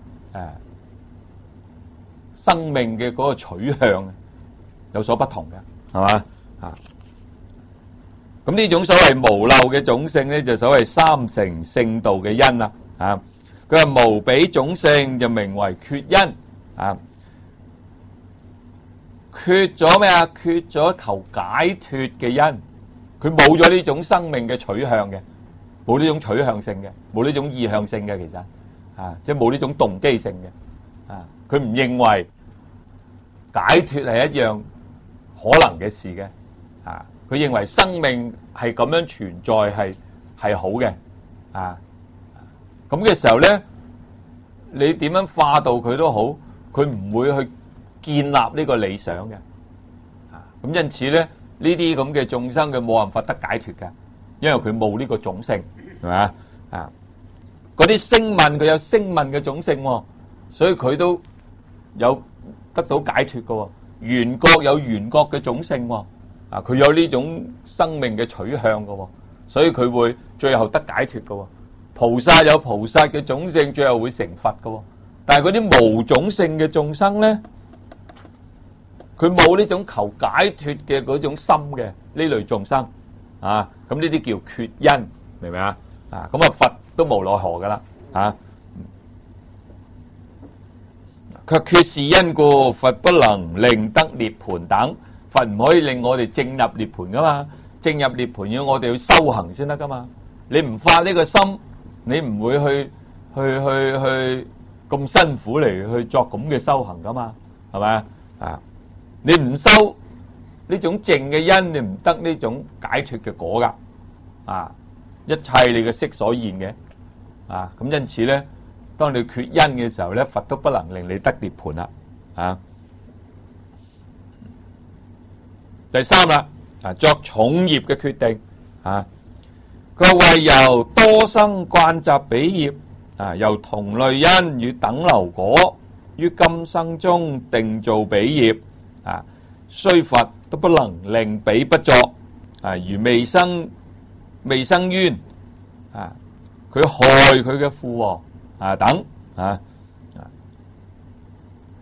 Speaker 1: 生命嘅嗰個取向有所不同嘅，係嘛啊？咁呢種所謂無漏嘅種性咧，就所謂三乘聖道嘅因啦，啊，佢話無比種性就名為缺因，啊，缺咗咩啊？缺咗求解脫嘅因。佢冇咗呢種生命嘅取向嘅，冇呢種取向性嘅，冇呢種意向性嘅，其實啊，即係冇呢種動機性嘅，啊，佢唔認為解脫係一樣可能嘅事嘅，啊，佢認為生命係咁樣存在係係好嘅，啊，咁嘅時候咧，你點樣化導佢都好，佢唔會去建立呢個理想嘅，啊，咁因此咧。呢啲咁嘅眾生佢冇辦法得解脫嘅，因為佢冇呢個種性，係咪啊？啊，嗰啲聲聞佢有聲聞嘅種性，所以佢都有得到解脫嘅。緣覺有緣覺嘅種性，啊，佢有呢種生命嘅取向嘅，所以佢會最後得解脫嘅。菩薩有菩薩嘅種性，最後會成佛嘅。但係嗰啲無種性嘅眾生咧。佢冇呢種求解脫嘅嗰種心嘅呢類眾生啊，咁呢啲叫缺因，明唔明啊？啊，咁啊佛都無奈何噶啦，啊，卻缺是因故，佛不能令得涅槃等，佛唔可以令我哋正入涅槃噶嘛，正入涅槃要我哋去修行先得噶嘛，你唔發呢個心，你唔會去去去去咁辛苦嚟去作咁嘅修行噶嘛，係咪啊？你唔修呢種淨嘅因，你唔得呢種解脫嘅果噶，啊，一切你嘅色所現嘅，啊，咁因此咧，當你缺因嘅時候咧，佛都不能令你得涅槃啦，啊。第三啦，啊，作重業嘅決定，啊，佢為由多生慣習彼業，啊，由同類因與等流果，於今生中定造彼業。啊，雖佛都不能令彼不作，啊，如未生未生冤，啊，佢害佢嘅父王啊等啊，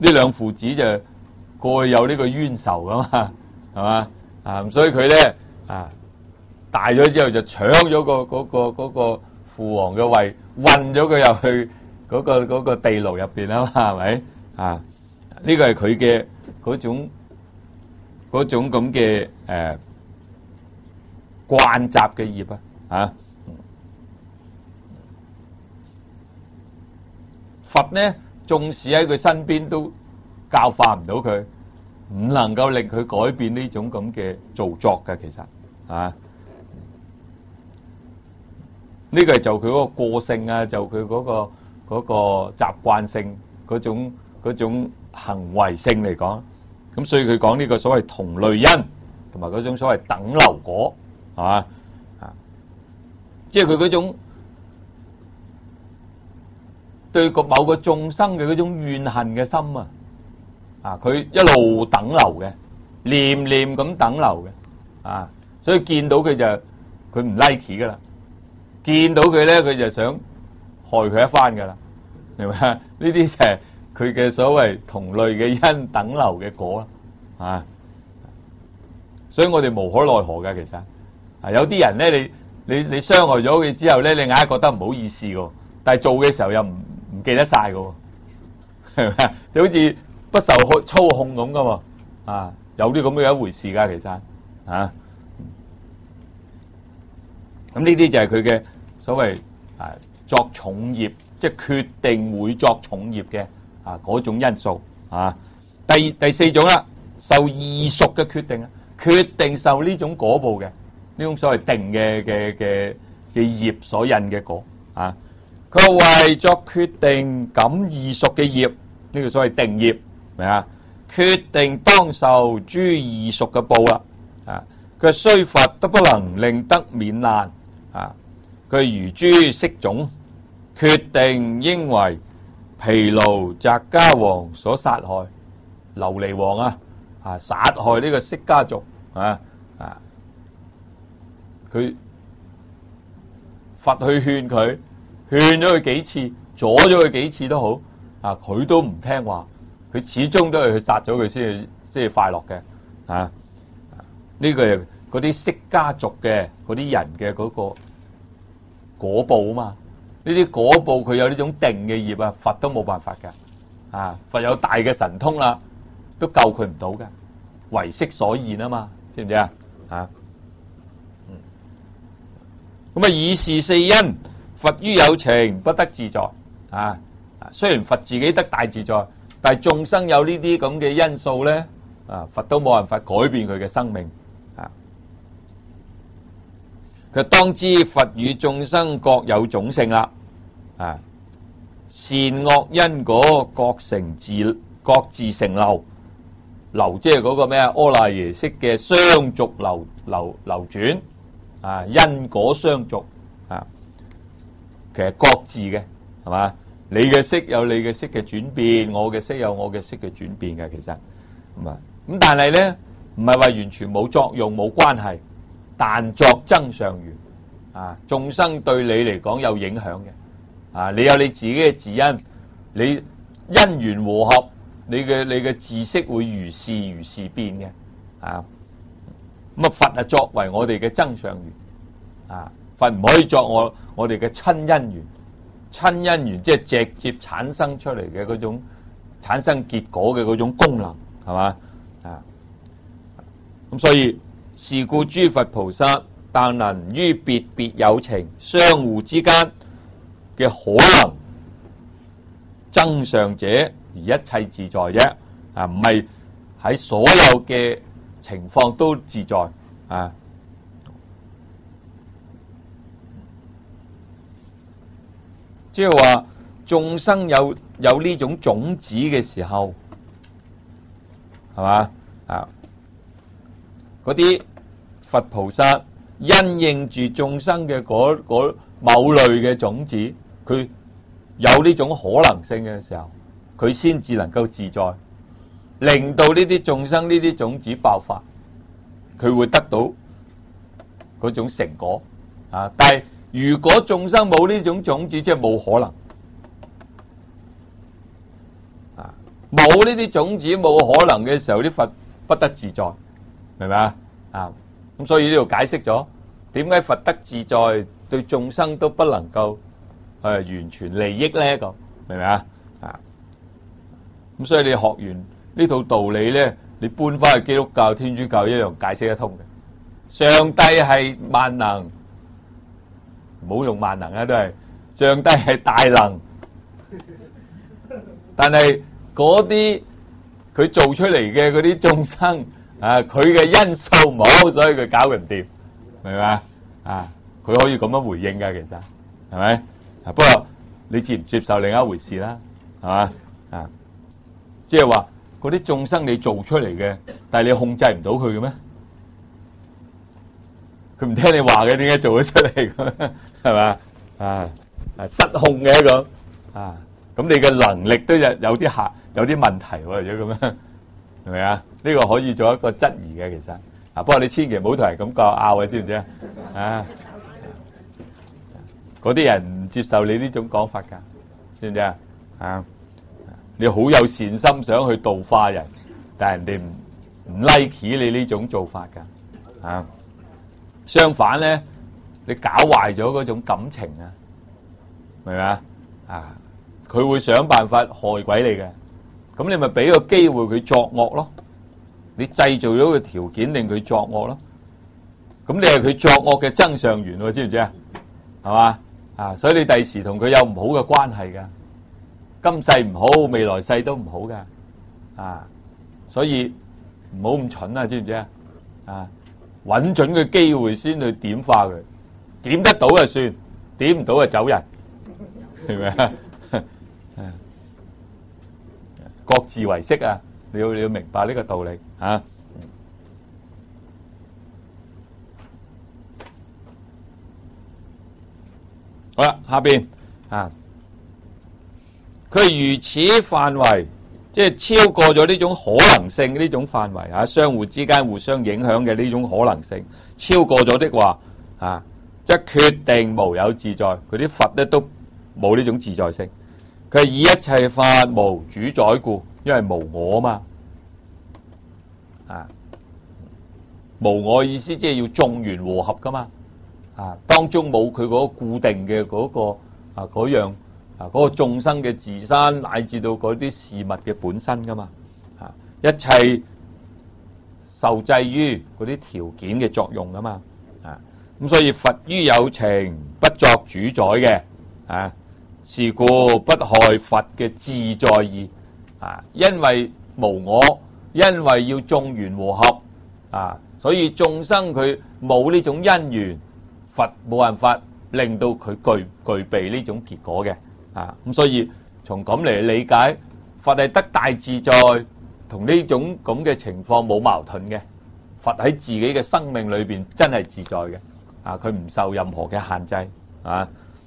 Speaker 1: 呢兩父子就過去有呢個冤仇噶嘛，係嘛啊？所以佢咧啊大咗之後就搶咗個嗰個嗰個父王嘅位，運咗佢入去嗰個嗰個地牢入邊啊嘛，係咪啊？呢個係佢嘅嗰種嗰種咁嘅誒慣習嘅業啊，啊！佛呢，縱使喺佢身邊都教化唔到佢，唔能夠令佢改變呢種咁嘅造作嘅，其實啊，呢、這個係就佢嗰個個性啊，就佢嗰、那個嗰、那個習慣性嗰種嗰種行為性嚟講，咁所以佢講呢個所謂同類因，同埋嗰種所謂等流果，係嘛啊？即係佢嗰種。對個某個眾生嘅嗰種怨恨嘅心啊，啊，佢一路等流嘅，念念咁等流嘅，啊，所以見到佢就佢唔 like 噶啦，見到佢咧佢就想害佢一番噶啦，明唔明啊？呢啲就係佢嘅所謂同類嘅因等流嘅果啦，啊，所以我哋無可奈何嘅其實，啊，有啲人咧你你你傷害咗佢之後咧，你硬係覺得唔好意思噶，但係做嘅時候又唔。唔記得晒㗎，係咪？就好似不受操控咁噶嘛，啊，有啲咁嘅一回事噶，其實啊，咁呢啲就係佢嘅所謂啊作重業，即係決定會作重業嘅啊嗰種因素啊。第第四種啦，受異熟嘅決定啊，決定受呢種果報嘅呢種所謂定嘅嘅嘅嘅業所引嘅果啊。佢為作決定感異熟嘅業，呢、這個所謂定業，明啊？決定當受諸異熟嘅報啦，啊！佢雖佛都不能令得免難，啊！佢如諸釋種，決定應為毗盧澤迦王所殺害，琉璃王啊，啊殺害呢個釋迦族，啊啊！佢佛去勸佢。勸咗佢幾次，阻咗佢幾次都好，啊，佢都唔聽話，佢始終都係去殺咗佢先至先至快樂嘅，啊，呢個係嗰啲釋迦族嘅嗰啲人嘅嗰個果報啊嘛，呢啲果報佢有呢種定嘅業啊，佛都冇辦法嘅，啊，佛有大嘅神通啦，都救佢唔到嘅，唯識所現啊嘛，知唔知啊？啊，嗯，咁啊以是四因。佛於有情不得自在啊！雖然佛自己得大自在，但係眾生有呢啲咁嘅因素咧，啊，佛都冇辦法改變佢嘅生命啊！佢當知佛與眾生各有種性啦，啊，善惡因果各成自各自成流，流即係嗰個咩啊？阿賴耶識嘅相續流流流轉啊，因果相續啊。其實各自嘅係嘛？你嘅識有你嘅識嘅轉變，我嘅識有我嘅識嘅轉變嘅，其實咁啊。咁但係咧，唔係話完全冇作用冇關係，但作增上緣啊。眾生對你嚟講有影響嘅啊，你有你自己嘅自因，你因緣和合，你嘅你嘅自識會如是如是變嘅啊。咁啊，佛啊作為我哋嘅增上緣啊。佛唔可以作我我哋嘅親因緣，親因緣即係直接產生出嚟嘅嗰種產生結果嘅嗰種功能，係嘛啊？咁所以是故諸佛菩薩但能於別別有情相互之間嘅可能增上者而一切自在啫，啊，唔係喺所有嘅情況都自在啊。即係話眾生有有呢種種子嘅時候，係嘛啊？嗰啲佛菩薩因應住眾生嘅嗰嗰某類嘅種子，佢有呢種可能性嘅時候，佢先至能夠自在，令到呢啲眾生呢啲種子爆發，佢會得到嗰種成果啊！但係如果眾生冇呢種種子，即係冇可能啊！ 冇呢啲種子冇可能嘅時候，啲佛不得自在，明白啊？啊，咁所以呢度解釋咗點解佛得自在，對眾生都不能夠誒、呃、完全利益咧，咁明白啊？啊，咁所以你學完呢套道理咧，你搬翻去基督教、天主教一樣解釋得通嘅。上帝係萬能，唔好用萬能啊，都係上帝係大能，但係嗰啲佢做出嚟嘅嗰啲眾生啊，佢嘅因素唔好，所以佢搞佢唔掂，明嘛？啊，佢可以咁樣回應㗎，其實係咪？啊，不過你接唔接受另一回事啦，係嘛？啊，即係話嗰啲眾生你做出嚟嘅，但係你控制唔到佢嘅咩？佢唔聽你話嘅，點解做咗出嚟咁？係嘛？啊，失控嘅一個啊，咁你嘅能力都有有啲下有啲問題喎，如果咁樣，係咪啊？呢個可以做一個質疑嘅，其實啊，不過你千祈唔好同人咁講拗啊，知唔知啊？啊，嗰啲人唔接受你呢種講法噶，知唔知啊？啊，你好有善心想去度化人，但係人哋唔唔 like 你呢種做法噶，啊。相反咧，你搞壞咗嗰種感情啊，明嘛？啊，佢會想辦法害鬼你嘅，咁你咪俾個機會佢作惡咯，你製造咗個條件令佢作惡咯，咁你係佢作惡嘅增上緣，知唔知啊？係嘛？啊，所以你第時同佢有唔好嘅關係噶，今世唔好，未來世都唔好噶，啊，所以唔好咁蠢啊，知唔知啊？啊！揾準個機會先去點化佢，點得到就算，點唔到就走人，係咪啊？各自為適啊！你要你要明白呢個道理啊！好啦，下邊啊，佢如此範圍。即係超過咗呢種可能性呢種範圍啊，相互之間互相影響嘅呢種可能性，超過咗的話啊，即係決定無有自在。佢啲佛咧都冇呢種自在性。佢係以一切法無主宰故，因為無我啊嘛，啊無我意思即係要眾緣和合噶嘛，啊當中冇佢嗰個固定嘅嗰、嗰個啊嗰樣。啊！嗰個眾生嘅自身乃至到嗰啲事物嘅本身噶嘛，啊，一切受制於嗰啲條件嘅作用噶嘛，啊，咁所以佛於有情不作主宰嘅，啊，是故不害佛嘅自在意，啊，因為無我，因為要眾緣和合，啊，所以眾生佢冇呢種因緣，佛冇辦法令到佢具具備呢種結果嘅。啊，咁所以從咁嚟理解，佛係得大自在，同呢種咁嘅情況冇矛盾嘅。佛喺自己嘅生命裏邊真係自在嘅，啊，佢唔受任何嘅限制，啊。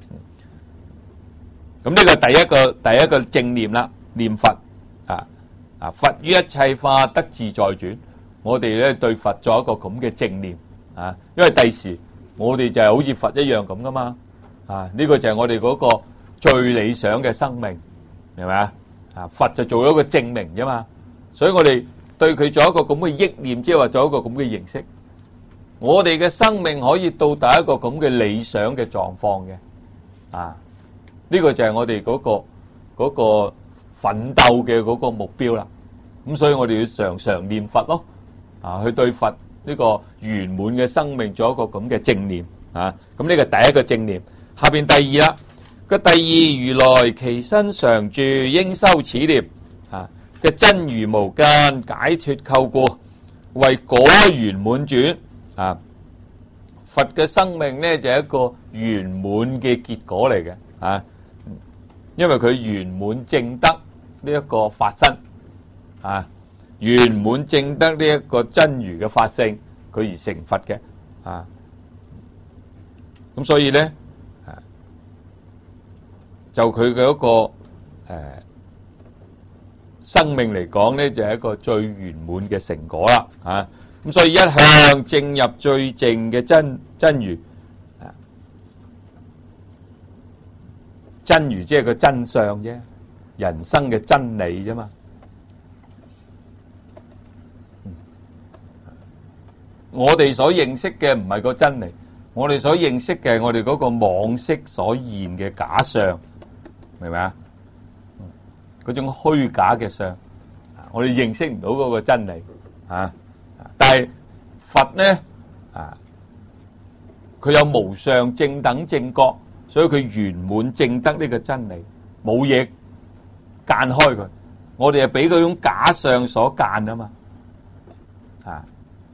Speaker 1: 咁呢個第一個第一個正念啦，念佛，啊啊，佛於一切法得自在轉，我哋咧對佛做一個咁嘅正念，啊，因為第時我哋就係好似佛一樣咁噶嘛，啊，呢個就係我哋嗰個最理想嘅生命，明咪啊？啊，佛就做咗一個證明啫嘛，所以我哋對佢做一個咁嘅憶念，即係話做一個咁嘅認識，我哋嘅生命可以到達一個咁嘅理想嘅狀況嘅，啊，呢個就係我哋嗰個嗰個奮鬥嘅嗰個目標啦。咁所以我哋要常常念佛咯，啊，去對佛呢個圓滿嘅生命做一個咁嘅正念，啊，咁呢個第一個正念，下邊第二啦。個第二，如來其身常住，應修此念啊嘅真如無間，解脫垢故，為果圓滿轉啊！佛嘅生命呢，就係一個圓滿嘅結果嚟嘅啊，因為佢圓滿證得呢一個法身啊，圓滿證得呢一個真如嘅法性，佢而成佛嘅啊，咁所以呢。就佢嘅一個誒、呃、生命嚟講咧，就係、是、一個最圓滿嘅成果啦，啊！咁所以一向正入最淨嘅真真如，啊，真如即係個真相啫，人生嘅真理啫嘛， 我哋所認識嘅唔係個真理，我哋所認識嘅係我哋嗰個妄識所現嘅假相，明唔明啊？嗰種虛假嘅相，我哋認識唔到嗰個真理啊！但係佛呢啊，佢有無上正等正覺，所以佢圓滿正得呢個真理，冇嘢間開佢。我哋係俾嗰種假相所間啊嘛啊！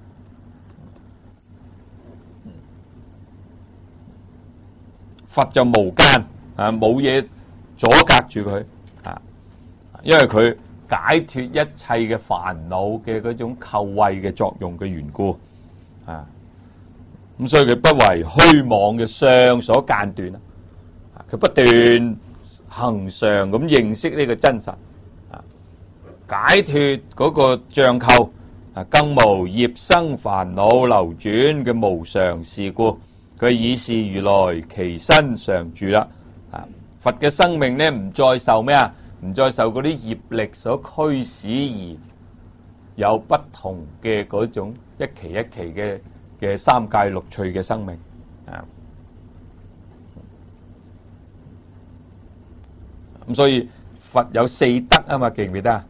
Speaker 1: 佛就無間啊，冇嘢阻隔住佢啊，因為佢解脫一切嘅煩惱嘅嗰種構慧嘅作用嘅緣故啊，咁所以佢不為虛妄嘅相所間斷啊，佢不斷恆常咁認識呢個真實啊，解脫嗰個障構啊，更無業生煩惱流轉嘅無常事故。佢以是如來其身常住啦，啊！佛嘅生命咧唔再受咩啊？唔再受嗰啲業力所驅使而有不同嘅嗰種一期一期嘅嘅三界六趣嘅生命啊！咁所以佛有四德啊嘛，記唔記得啊？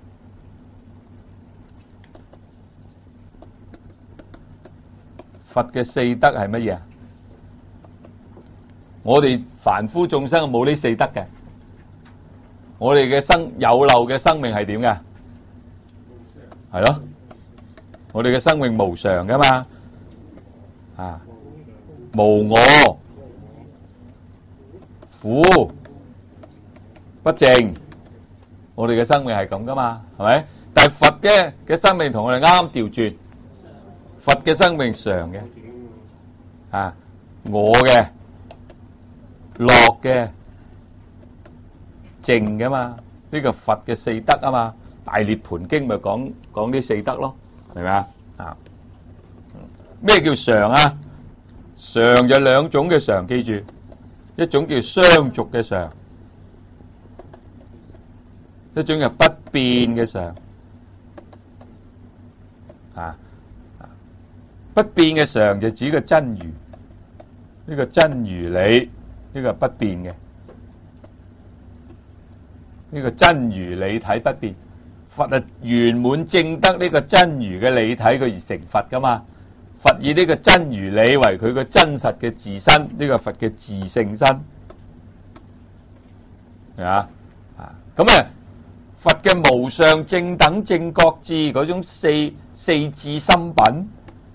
Speaker 1: 佛嘅四德係乜嘢啊？我哋凡夫眾生冇呢四德嘅，我哋嘅生有漏嘅生命係點㗎？係咯，我哋嘅生命無常噶嘛，啊，無我、苦、不淨，我哋嘅生命係咁噶嘛，係咪？但係佛嘅嘅生命同我哋啱啱調轉，佛嘅生命常嘅，啊，我嘅。樂嘅靜嘅嘛，呢個佛嘅四德啊嘛，大涅盤經咪講講呢四德咯，係咪啊？啊，咩叫常啊？常有兩種嘅常，記住，一種叫相續嘅常，一種係不變嘅常。啊，不變嘅常就指個真如，呢個真如理。呢個係不變嘅，呢個真如理體不變。佛係圓滿正得呢個真如嘅理體，佢而成佛噶嘛。佛以呢個真如理為佢個真實嘅自身，呢個佛嘅自性身，係啊啊咁啊！佛嘅無上正等正覺智嗰種四四智心品。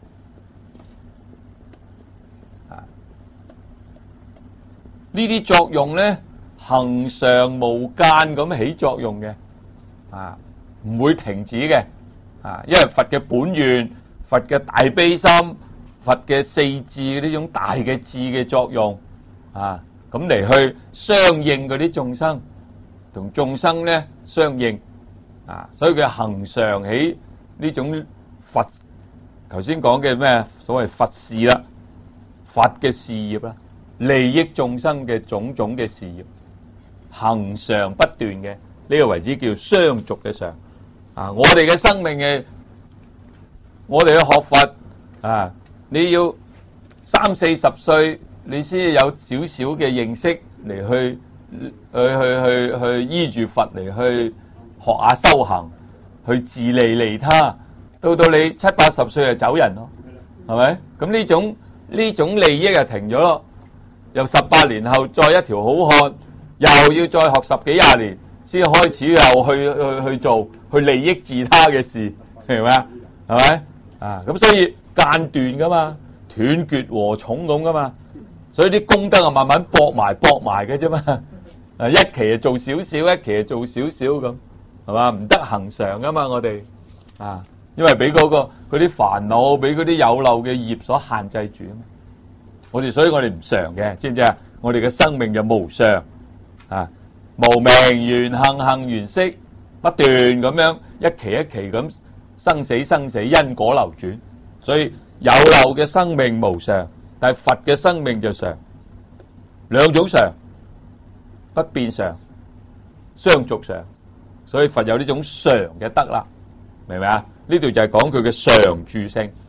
Speaker 1: 呢啲作用咧，恆常無間咁起作用嘅，啊，唔會停止嘅，啊，因為佛嘅本願、佛嘅大悲心、佛嘅四智呢種大嘅智嘅作用，啊，咁嚟去相應嗰啲眾生，同眾生咧相應，啊，所以佢恆常起呢種佛，頭先講嘅咩所謂佛事啦，佛嘅事業啦。利益眾生嘅種種嘅事業，恒常不斷嘅，呢、這個為之叫相續嘅常啊！我哋嘅生命嘅，我哋嘅學佛啊，你要三四十歲，你先有少少嘅認識嚟去去去去去依住佛嚟去學下修行，去自利利他，到到你七八十歲就走人咯，係咪？咁呢種呢種利益就停咗咯。又十八年後再一條好漢，又要再學十幾廿年，先開始又去去去做去利益自他嘅事，明唔明啊？係咪啊？咁所以間斷噶嘛，斷絕和重咁噶嘛，所以啲功德啊慢慢搏埋搏埋嘅啫嘛。啊，一期就做少少，一期就做少少咁，係嘛？唔得恆常噶嘛，我哋啊，因為俾嗰個嗰啲煩惱，俾嗰啲有漏嘅業所限制住啊嘛。我哋所以我哋唔常嘅，知唔知啊？我哋嘅生命就無常啊，無明緣行行緣識，不斷咁樣一期一期咁生死生死因果流轉，所以有漏嘅生命無常，但係佛嘅生命就常，兩種常，不變常、相續常，所以佛有呢種常嘅德啦，明唔明啊？呢度就係講佢嘅常住性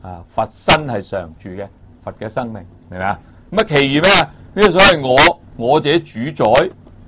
Speaker 1: 啊，佛身係常住嘅，佛嘅生命，明唔明啊？咁啊，其餘咩啊？呢個所謂我我者主宰，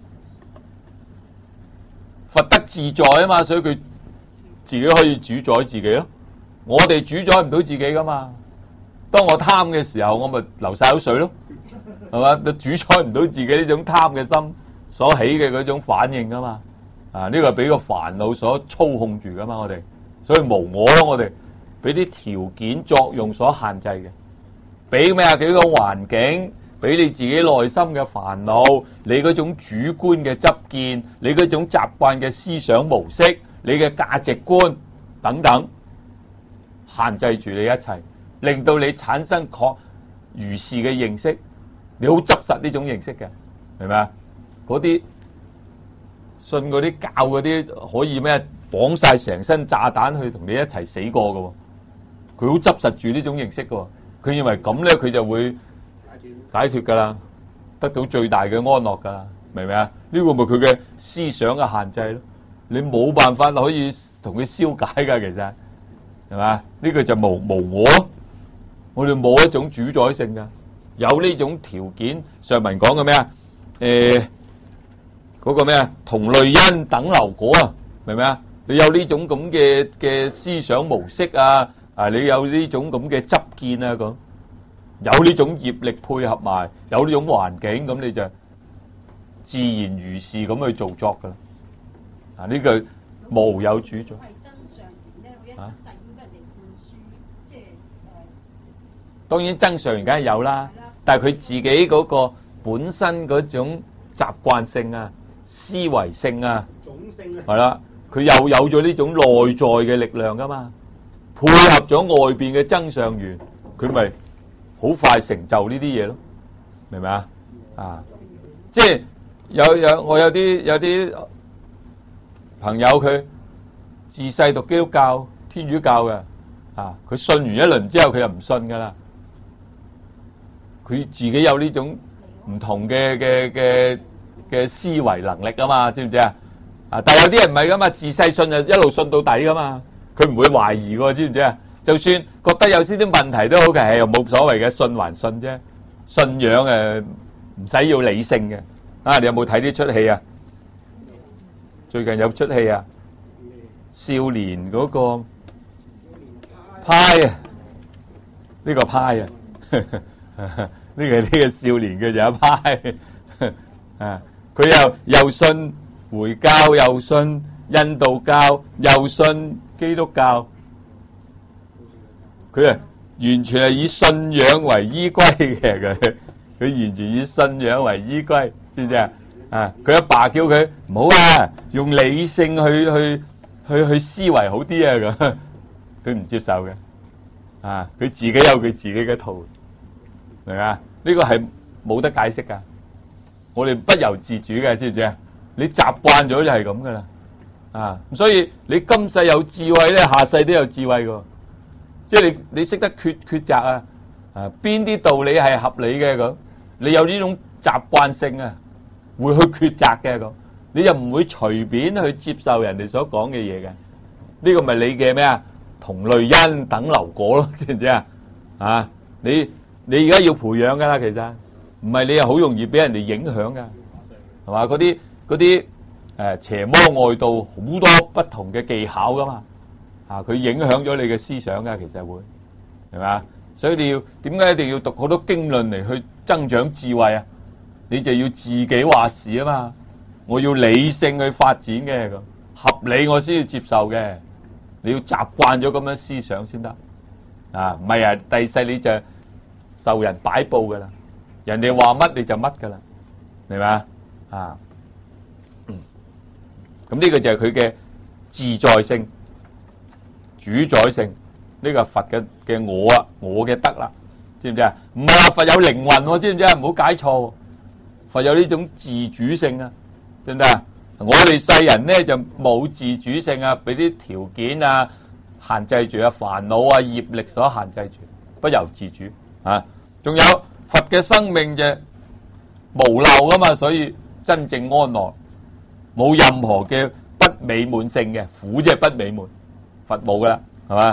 Speaker 1: 佛得自在啊嘛，所以佢自己可以主宰自己咯。我哋主宰唔到自己噶嘛。當我貪嘅時候，我咪流晒口水咯，係嘛？就主宰唔到自己呢種貪嘅心所起嘅嗰種反應噶嘛。啊，呢個係俾個煩惱所操控住噶嘛，我哋，所以無我咯，我哋俾啲條件作用所限制嘅，俾咩啊？幾個環境，俾你自己內心嘅煩惱，你嗰種主觀嘅執見，你嗰種習慣嘅思想模式，你嘅價值觀等等，限制住你一切，令到你產生確如是嘅認識，你好執實呢種認識嘅，明咪啊？嗰啲信嗰啲教嗰啲可以咩綁晒成身炸彈去同你一齊死過嘅，佢好執實住呢種認識嘅，佢認為咁咧佢就會解脫噶啦，得到最大嘅安樂噶啦，明唔明啊？呢個咪佢嘅思想嘅限制咯，你冇辦法可以同佢消解噶，其實係嘛？呢個就無無我咯，我哋冇一種主宰性噶，有呢種條件，上文講嘅咩啊？誒。嗰個咩啊？同類因等流果啊，明唔明啊？你有呢種咁嘅嘅思想模式啊，啊，你有呢種咁嘅執見啊，咁有呢種業力配合埋，有呢種環境，咁你就自然如是咁去做作噶啦。啊，呢個無有主宰。啊，當然真相而梗係有啦，但係佢自己嗰個本身嗰種習慣性啊。思維性啊，係啦，佢又有咗呢種內在嘅力量噶嘛，配合咗外邊嘅增上緣，佢咪好快成就呢啲嘢咯，明唔明啊？啊，即係有有我有啲有啲朋友佢自細讀基督教、天主教嘅，啊，佢信完一輪之後佢就唔信噶啦，佢自己有呢種唔同嘅嘅嘅。嘅思維能力啊嘛，知唔知啊？啊，但係有啲人唔係噶嘛，自細信就一路信到底噶嘛，佢唔會懷疑喎，知唔知啊？就算覺得有啲啲問題都好嘅，又冇所謂嘅，信還信啫。信仰誒唔使要理性嘅。啊，你有冇睇呢出戲啊？最近有出戲啊，少年嗰個派啊，呢個派啊，呢個呢個少年嘅就有派啊。佢又又信回教，又信印度教，又信基督教，佢啊完全係以信仰為依歸嘅，佢佢完全以信仰為依歸，知唔知啊？啊，佢阿爸叫佢唔好啊，用理性去去去去思維好啲啊，咁佢唔接受嘅，啊，佢自己有佢自己嘅套，明嘛？呢個係冇得解釋噶。我哋不由自主嘅，知唔知啊？你習慣咗就係咁噶啦，啊！所以你今世有智慧咧，下世都有智慧噶。即係你你識得抉抉擇啊，啊邊啲道理係合理嘅咁，你有呢種習慣性啊，會去抉擇嘅咁，你就唔會隨便去接受人哋所講嘅嘢嘅。呢個咪你嘅咩啊？同類因等流果咯，知唔知啊？啊！你你而家要培養噶啦，其實。唔係你又好容易俾人哋影響噶，係嘛？嗰啲嗰啲誒邪魔外道好多不同嘅技巧噶嘛，啊佢影響咗你嘅思想噶，其實會係嘛？所以你要點解一定要讀好多經論嚟去增長智慧啊？你就要自己話事啊嘛，我要理性去發展嘅，咁合理我先要接受嘅，你要習慣咗咁樣思想先得啊，唔係啊第世你就受人擺布噶啦。人哋話乜你就乜噶啦，明嘛？啊，咁呢個就係佢嘅自在性、主宰性，呢個佛嘅嘅我啊，我嘅德啦，知唔知啊？唔係話佛有靈魂，知唔知啊？唔好解錯，佛有呢種自主性啊，知唔知啊？我哋世人咧就冇自主性啊，俾啲條件啊限制住啊，煩惱啊業力所限制住，不由自主啊，仲有。佛嘅生命就無漏噶嘛，所以真正安樂，冇任何嘅不美滿性嘅苦，即係不美滿，佛冇噶啦，係嘛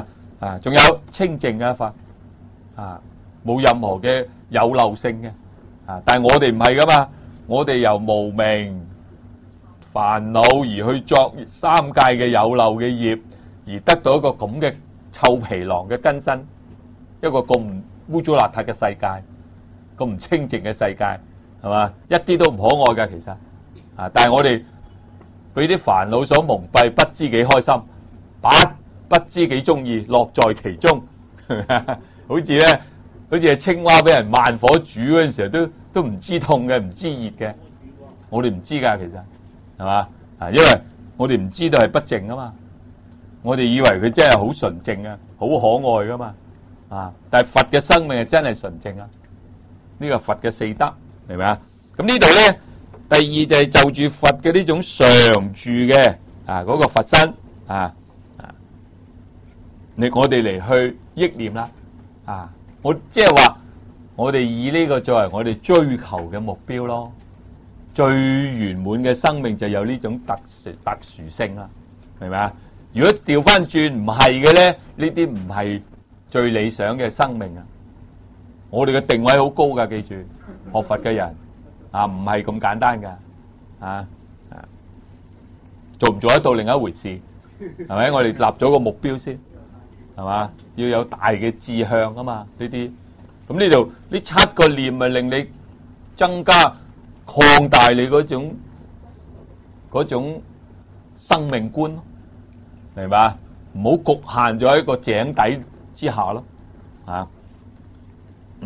Speaker 1: 啊，仲有清淨嘅法啊，冇任何嘅有漏性嘅啊。但係我哋唔係噶嘛，我哋由無明煩惱而去作三界嘅有漏嘅業，而得到一個咁嘅臭皮囊嘅根身，一個咁唔污糟邋遢嘅世界，咁唔清淨嘅世界，係嘛？一啲都唔可愛㗎，其實啊！但係我哋俾啲煩惱所蒙蔽，不知幾開心，不不知幾中意，樂在其中。好似咧，好似係青蛙俾人慢火煮嗰陣時候，都都唔知痛嘅，唔知熱嘅。我哋唔知㗎，其實係嘛？啊，因為我哋唔知道係不淨啊嘛，我哋以為佢真係好純淨啊，好可愛㗎嘛。啊！但係佛嘅生命係真係純正啊！呢個佛嘅四德，明唔明啊？咁呢度咧，第二就係就住佛嘅呢種常住嘅啊嗰個佛身啊啊，你我哋嚟去憶念啦啊！我即係話，我哋以呢個作為我哋追求嘅目標咯。最圓滿嘅生命就有呢種特殊特殊性啦，明唔明啊？如果調翻轉唔係嘅咧，呢啲唔係最理想嘅生命啊！我哋嘅定位好高噶，記住學佛嘅人啊，唔係咁簡單噶啊！做唔做得到另一回事，係咪？我哋立咗個目標先，係嘛？要有大嘅志向啊嘛！呢啲咁呢度呢七個念咪令你增加擴大你嗰種嗰種生命觀，明白？唔好局限咗喺個井底之下咯，啊，嗯，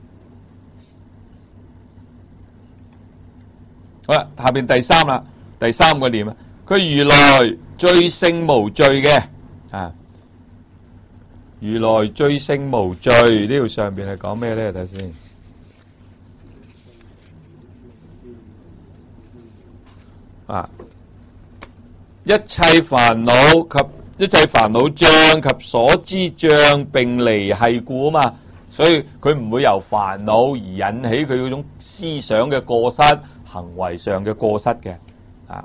Speaker 1: 好啦，下邊第三啦，第三個念啊，佢如來最勝無罪嘅啊，如來最勝無罪呢度上邊係講咩咧？睇先啊，一切煩惱及一切煩惱障及所知障並離繫故啊嘛，所以佢唔會由煩惱而引起佢嗰種思想嘅過失、行為上嘅過失嘅啊。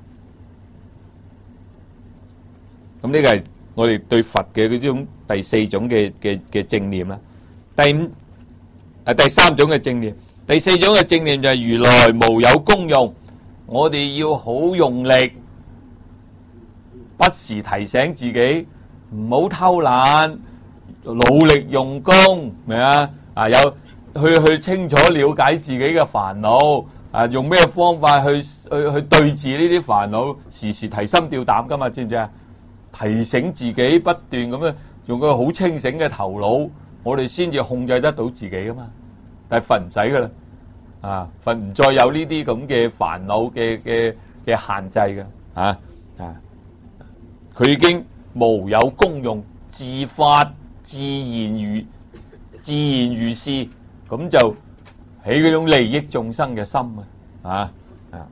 Speaker 1: 咁呢個係我哋對佛嘅嗰種第四種嘅嘅嘅正念啦。第五啊，第三種嘅正念，第四種嘅正念就係如來無有功用，我哋要好用力。不時提醒自己唔好偷懶，努力用功，明啊？啊，有去去清楚了解自己嘅煩惱，啊，用咩方法去去去對治呢啲煩惱，時時提心吊膽噶嘛，知唔知啊？提醒自己不斷咁樣用個好清醒嘅頭腦，我哋先至控制得到自己噶嘛。但係佛唔使噶啦，啊，佛唔再有呢啲咁嘅煩惱嘅嘅嘅限制嘅，啊啊。佢已經無有功用，自發自然如自然如是，咁就起嗰種利益眾生嘅心啊！啊啊！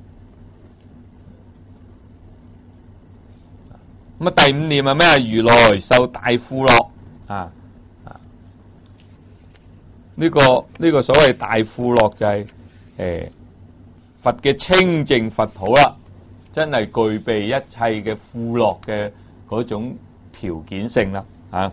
Speaker 1: 咁啊，第五念係咩啊？如來受大富樂啊啊！呢個呢個所謂大富樂就係誒佛嘅清淨佛土啦。真係具備一切嘅富樂嘅嗰種條件性啦，啊！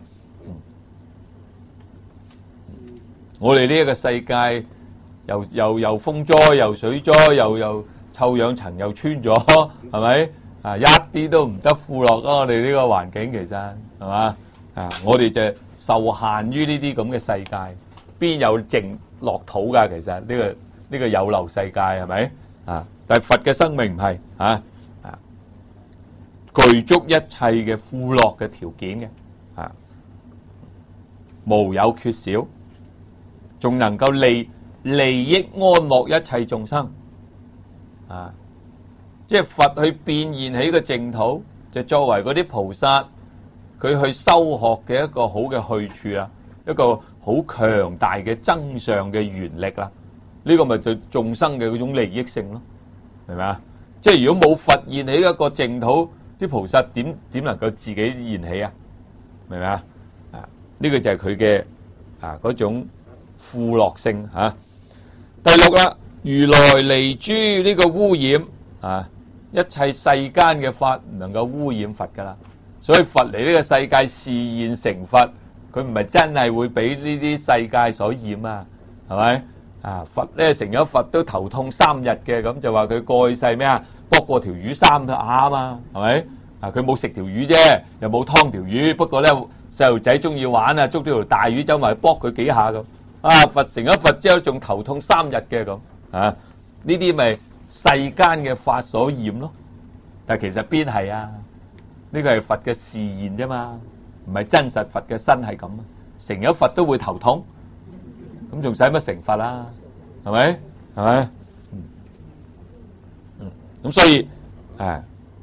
Speaker 1: 我哋呢一個世界又又又風災又水災又又臭氧層又穿咗，係咪啊？一啲都唔得富樂啊！我哋呢個環境其實係嘛啊？我哋就受限於呢啲咁嘅世界，邊有淨樂土㗎？其實呢個呢個有漏世界係咪啊？但係佛嘅生命唔係啊啊，具足一切嘅富樂嘅條件嘅啊，無有缺少，仲能夠利利益安樂一切眾生啊！即係佛去變現起個淨土，就作為嗰啲菩薩佢去修學嘅一個好嘅去處啊，一個好強大嘅增上嘅原力啦。呢個咪就眾生嘅嗰種利益性咯，明咪啊？即係如果冇佛現起一個淨土，啲菩薩點點能夠自己現起啊？明咪啊？啊，呢個就係佢嘅啊嗰種富樂性吓。第六啦，如來離諸呢個污染啊，一切世間嘅法唔能夠污染佛噶啦， 所以佛嚟呢個世界示現成佛，佢唔係真係會俾呢啲世界所染啊，係咪啊？佛咧成咗佛都頭痛三日嘅，咁就話佢過去世咩啊？剝過條魚三下啊嘛，係咪啊？佢冇食條魚啫，又冇劏條魚，不過咧細路仔中意玩啊，捉咗條大魚走埋去剝佢幾下咁啊！佛成咗佛之後仲頭痛三日嘅咁啊？呢啲咪世間嘅法所染咯，但係其實邊係啊？呢個係佛嘅示現啫嘛，唔係真實佛嘅身係咁啊！成咗佛都會頭痛，咁仲使乜成佛啊？係咪？係咪？嗯嗯，咁所以誒，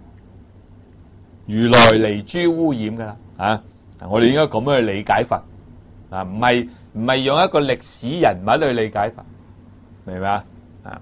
Speaker 1: 如來離諸污染噶啦啊！我哋應該咁樣去理解佛啊，唔係唔係用一個歷史人物去理解佛，明唔明啊？啊！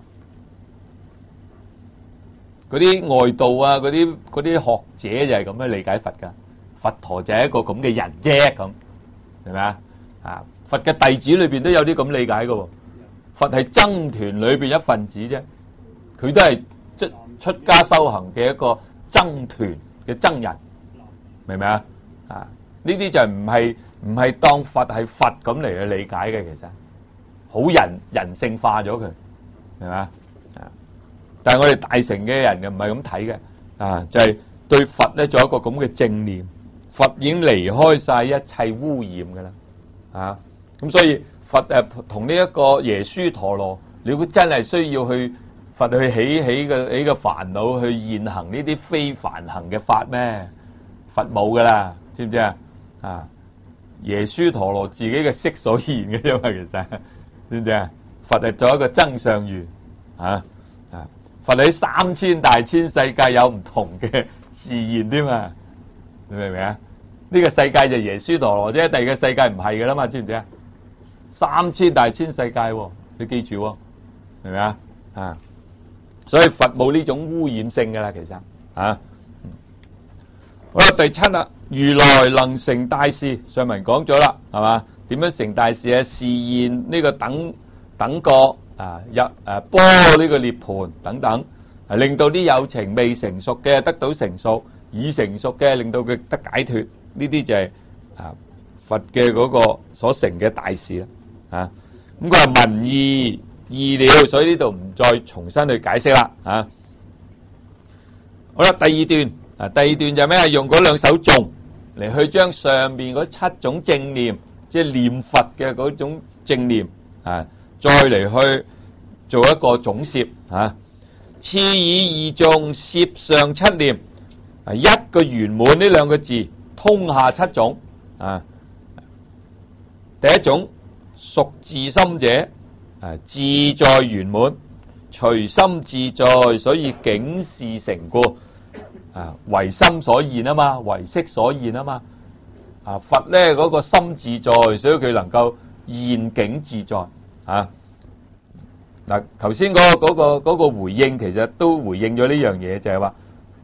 Speaker 1: 嗰啲外道啊，嗰啲嗰啲學者就係咁樣理解佛噶，佛陀就係一個咁嘅人啫，咁係咪啊？啊，佛嘅弟子裏邊都有啲咁理解噶，佛係僧團裏邊一份子啫，佢都係即出家修行嘅一個僧團嘅僧人，明唔明啊？啊，呢啲就唔係唔係當佛係佛咁嚟去理解嘅，其實好人人性化咗佢，係咪啊？但係我哋大乘嘅人嘅唔係咁睇嘅，啊，就係、是、對佛咧做一個咁嘅正念，佛已經離開晒一切污染噶啦，啊，咁所以佛誒同呢一個耶輸陀羅，你估真係需要去佛去起起個起個煩惱去現行呢啲非凡行嘅法咩？佛冇噶啦，知唔知啊？啊，耶輸陀羅自己嘅色所現嘅啫嘛，其實知唔知啊？佛係做一個增上緣，啊啊！佛喺三千大千世界有唔同嘅示現添嘛？你明唔明啊？呢、這個世界就耶輸陀羅啫，第二個世界唔係噶啦嘛，知唔知啊？三千大千世界、哦，你記住、哦，明唔明啊？啊，所以佛冇呢種污染性噶啦，其實啊。好啦，第七啦，如來能成大事，上文講咗啦，係嘛？點樣成大事啊？示現呢個等等覺。啊，入誒波呢個涅槃等等，係令到啲有情未成熟嘅得到成熟，已成熟嘅令到佢得解脫，呢啲就係啊佛嘅嗰個所成嘅大事啦。啊，咁佢話聞義義了，所以呢度唔再重新去解釋啦。啊，好啦，第二段啊，第二段就咩啊？用嗰兩首頌嚟去將上邊嗰七種正念，即係念佛嘅嗰種正念啊。再嚟去做一個總攝啊，次以二頌攝上七念，啊一個圓滿呢兩個字通下七種啊。第一種屬自心者，啊自在圓滿，隨心自在，所以境事成故啊，為心所現啊嘛，為色所現啊嘛。啊佛咧嗰個心自在，所以佢能夠現境自在。啊！嗱，頭先嗰個嗰個嗰個回應，其實都回應咗呢樣嘢，就係話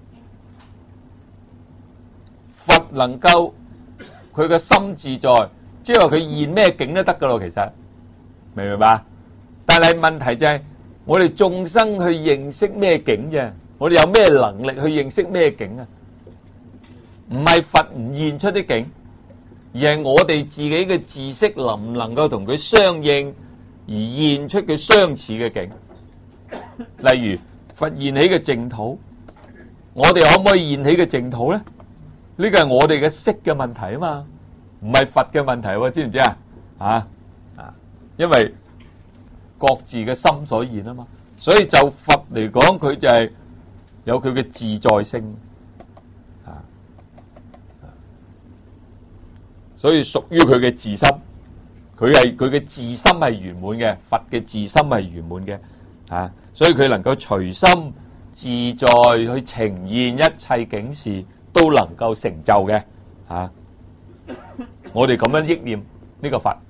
Speaker 1: 佛能夠佢嘅心自在，即係話佢現咩境都得噶咯。其實明唔明白？但係問題就係我哋眾生去認識咩境啫？我哋有咩能力去認識咩境啊？唔係佛唔現出啲境，而係我哋自己嘅知識能唔能夠同佢相應？而現出佢相似嘅境，例如佛現起嘅淨土，我哋可唔可以現起嘅淨土咧？呢個係我哋嘅識嘅問題啊嘛，唔係佛嘅問題，知唔知啊？啊啊，因為各自嘅心所現啊嘛，所以就佛嚟講，佢就係有佢嘅自在性啊，所以屬於佢嘅自心。佢係佢嘅自心係圓滿嘅，佛嘅自心係圓滿嘅，啊，所以佢能夠隨心自在去呈現一切境事，都能夠成就嘅，啊，我哋咁樣憶念呢個佛，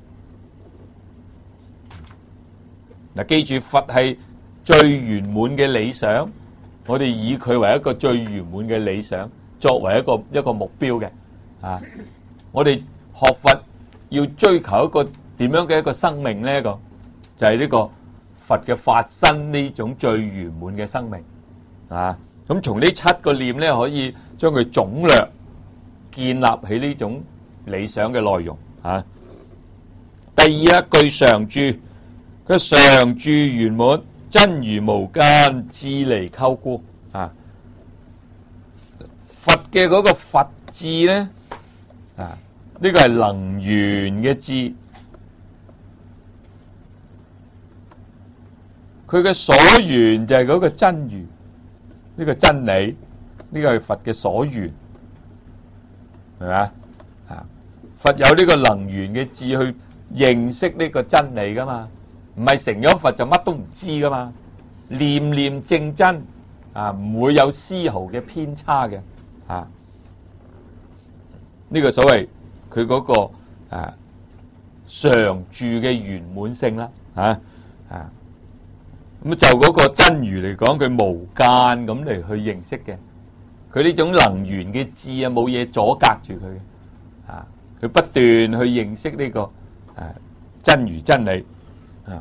Speaker 1: 嗱，記住佛係最圓滿嘅理想，我哋以佢為一個最圓滿嘅理想，作為一個一個目標嘅，啊，我哋學佛。要追求一個點樣嘅一個生命呢？個就係呢個佛嘅法身呢種最圓滿嘅生命啊！咁從呢七個念咧，可以將佢總略建立起呢種理想嘅內容啊。第二一句常住，佢常住圓滿，真如無間，智離溝孤啊。佛嘅嗰個佛智咧啊，呢、這個係能緣嘅智，佢嘅所緣就係嗰個真如，呢、這個真理，呢、這個係佛嘅所緣，係咪啊？啊，佛有呢個能緣嘅智去認識呢個真理噶嘛，唔係成咗佛就乜都唔知噶嘛，念念正真啊，唔會有絲毫嘅偏差嘅啊。呢、這個所謂佢嗰個啊常住嘅圓滿性啦，啊啊咁就嗰個真如嚟講，佢無間咁嚟去認識嘅，佢呢種能緣嘅智啊，冇嘢阻隔住佢嘅，啊，佢不斷去認識呢、這個啊真如真理啊。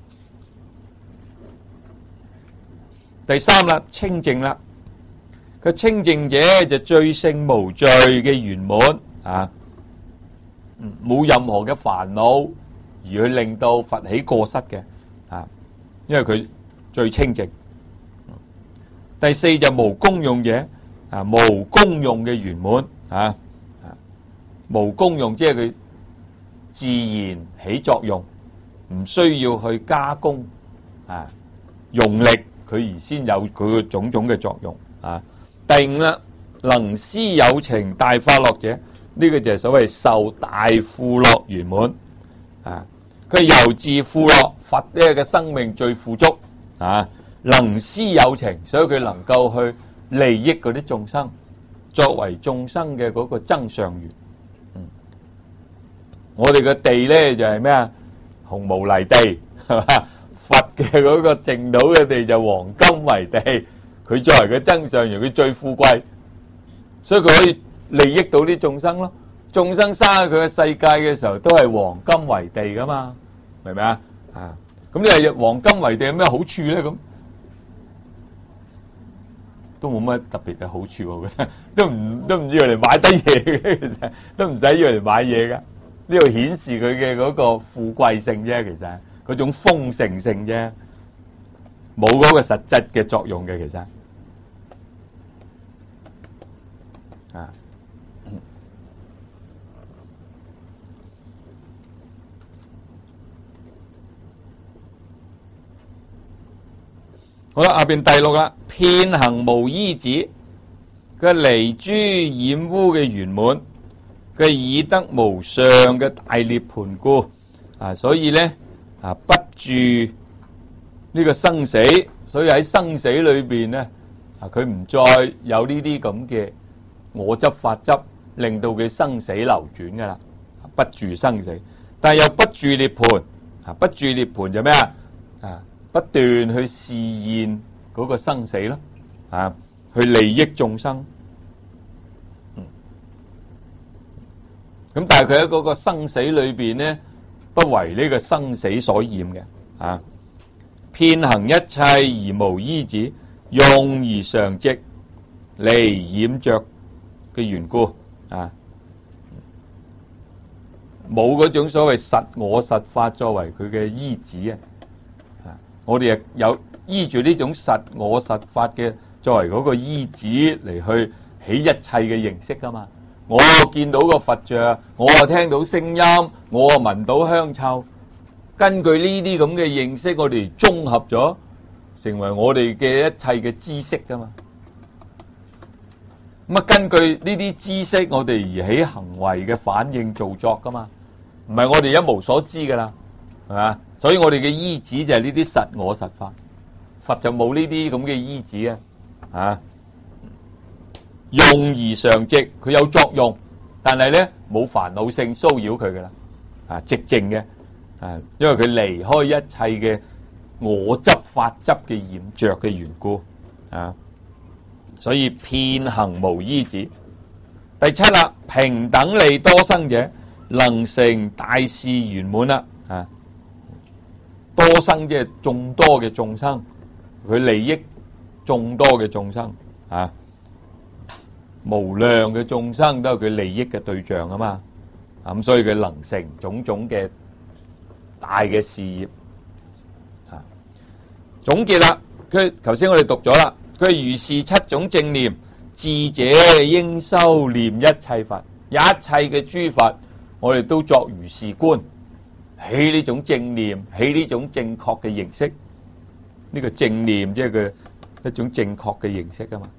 Speaker 1: 第三啦，清淨啦，佢清淨者就最勝無罪嘅圓滿啊，冇任何嘅煩惱而去令到佛起過失嘅啊。因為佢最清淨。第四就無功用者啊，無功用嘅圓滿啊，無功用即係佢自然起作用，唔需要去加工啊，用力佢而先有佢嘅種種嘅作用啊。第五啦，能施有情大快樂者，呢、這個就係所謂受大富樂圓滿啊。佢由自富樂，佛呢嘅生命最富足啊，能施有情，所以佢能夠去利益嗰啲眾生，作為眾生嘅嗰個增上緣。嗯，我哋嘅地咧就係咩啊？紅毛泥地係嘛？佛嘅嗰個淨土嘅地就黃金為地，佢作為佢增上緣，佢最富貴，所以佢可以利益到啲眾生咯。眾生生喺佢嘅世界嘅時候，都係黃金為地噶嘛，明唔明啊？啊，咁你係黃金為地有咩好處咧？咁都冇乜特別嘅好處喎，都唔都唔要嚟買低嘢嘅，其實都唔使要嚟買嘢噶。呢度顯示佢嘅嗰個富貴性啫，其實嗰種豐盛性啫，冇嗰個實質嘅作用嘅，其實啊。好啦，下邊第六啦，遍行無依止，佢離諸染污嘅圓滿，佢以得無上嘅大涅槃故啊，所以咧啊不住呢個生死，所以喺生死裏邊咧啊，佢唔再有呢啲咁嘅我執法執，令到佢生死流轉噶啦，不住生死，但係又不住涅槃啊，不住涅槃就咩啊啊？不斷去示現嗰個生死咯，啊，去利益眾生。嗯，咁但係佢喺嗰個生死裏邊咧，不為呢個生死所染嘅，啊，遍行一切而無依止，用而常寂，離染着嘅緣故，啊，冇嗰種所謂實我實法作為佢嘅依止啊。我哋有依住呢種實我實法嘅作為嗰個依止嚟去起一切嘅認識噶嘛。我見到個佛像，我啊聽到聲音，我啊聞到香臭，根據呢啲咁嘅認識，我哋綜合咗成為我哋嘅一切嘅知識噶嘛。咁啊，根據呢啲知識，我哋而起行為嘅反應造作噶嘛，唔係我哋一無所知噶啦，係嘛？所以我哋嘅依止就係呢啲實我實法，佛就冇呢啲咁嘅依止啊！啊，用而常寂，佢有作用，但係咧冇煩惱性騷擾佢噶啦，啊，寂靜嘅，啊，因為佢離開一切嘅我執法執嘅染着嘅緣故，啊，所以遍行無依止。第七啦，平等利多生者，能成大事圓滿啦，啊。多生即係眾多嘅眾生，佢利益眾多嘅眾生啊， 無量嘅眾生都係佢利益嘅對象啊嘛，咁所以佢能成種種嘅大嘅事業。啊，總結啦，佢頭先我哋讀咗啦，佢如是七種正念，智者應修念一切佛，一切嘅諸佛，我哋都作如是觀，起呢種正念，起呢種正確嘅認識。呢個正念即係佢一種正確嘅認識啊嘛，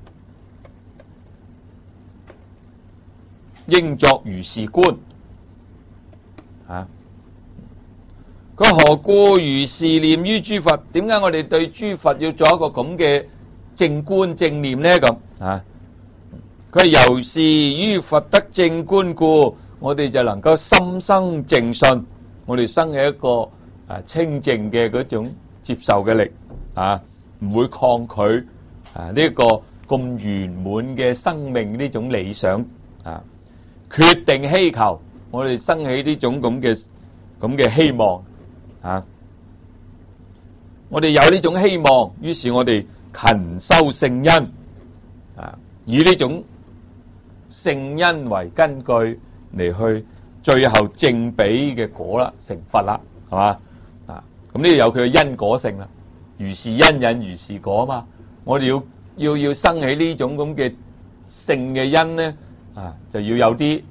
Speaker 1: 應作如是觀啊。佢何故如是念於諸佛？點解我哋對諸佛要做一個咁嘅正觀正念呢？咁啊，佢由是於佛得正觀故，我哋就能夠心生淨信，我哋生起一個啊清淨嘅嗰種接受嘅力啊，唔會抗拒啊呢個咁圓滿嘅生命呢種理想啊，決定希求，我哋生起呢種咁嘅咁嘅希望啊，我哋有呢種希望，於是我哋勤修聖因啊，以呢種聖因為根據嚟去最後正比嘅果啦，成佛啦，係嘛啊？咁呢度有佢嘅因果性啦，如是因引如是果啊嘛。我哋要要要生起呢種咁嘅聖嘅因咧啊，就要有啲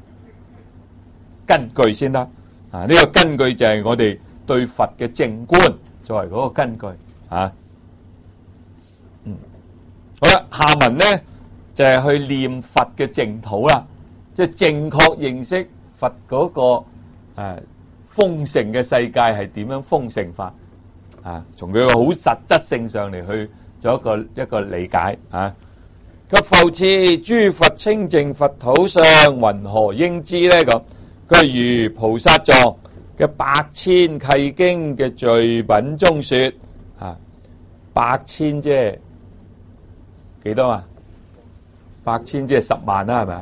Speaker 1: 根據先得啊。呢個根據就係我哋對佛嘅正觀作為嗰個根據啊。嗯，好啦，下文咧就係去念佛嘅淨土啦，即係正確認識佛嗰個誒豐盛嘅世界係點樣豐盛法啊？從佢個好實質性上嚟去做一個一個理解啊。及復次，諸佛清淨佛土上，云何應知咧？咁佢如菩薩藏嘅百千契經嘅序品中說啊，百千即係幾多啊？百千即係十萬啦，係咪啊？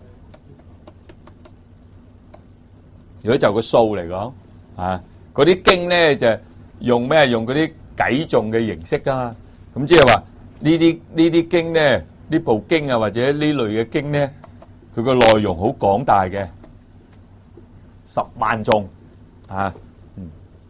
Speaker 1: 如果就個數嚟講啊，嗰啲經咧就用咩？用嗰啲偈頌嘅形式噶嘛。咁即係話呢啲呢啲經咧，呢部經啊或者呢類嘅經咧，佢個內容好廣大嘅，十萬頌啊。嗯，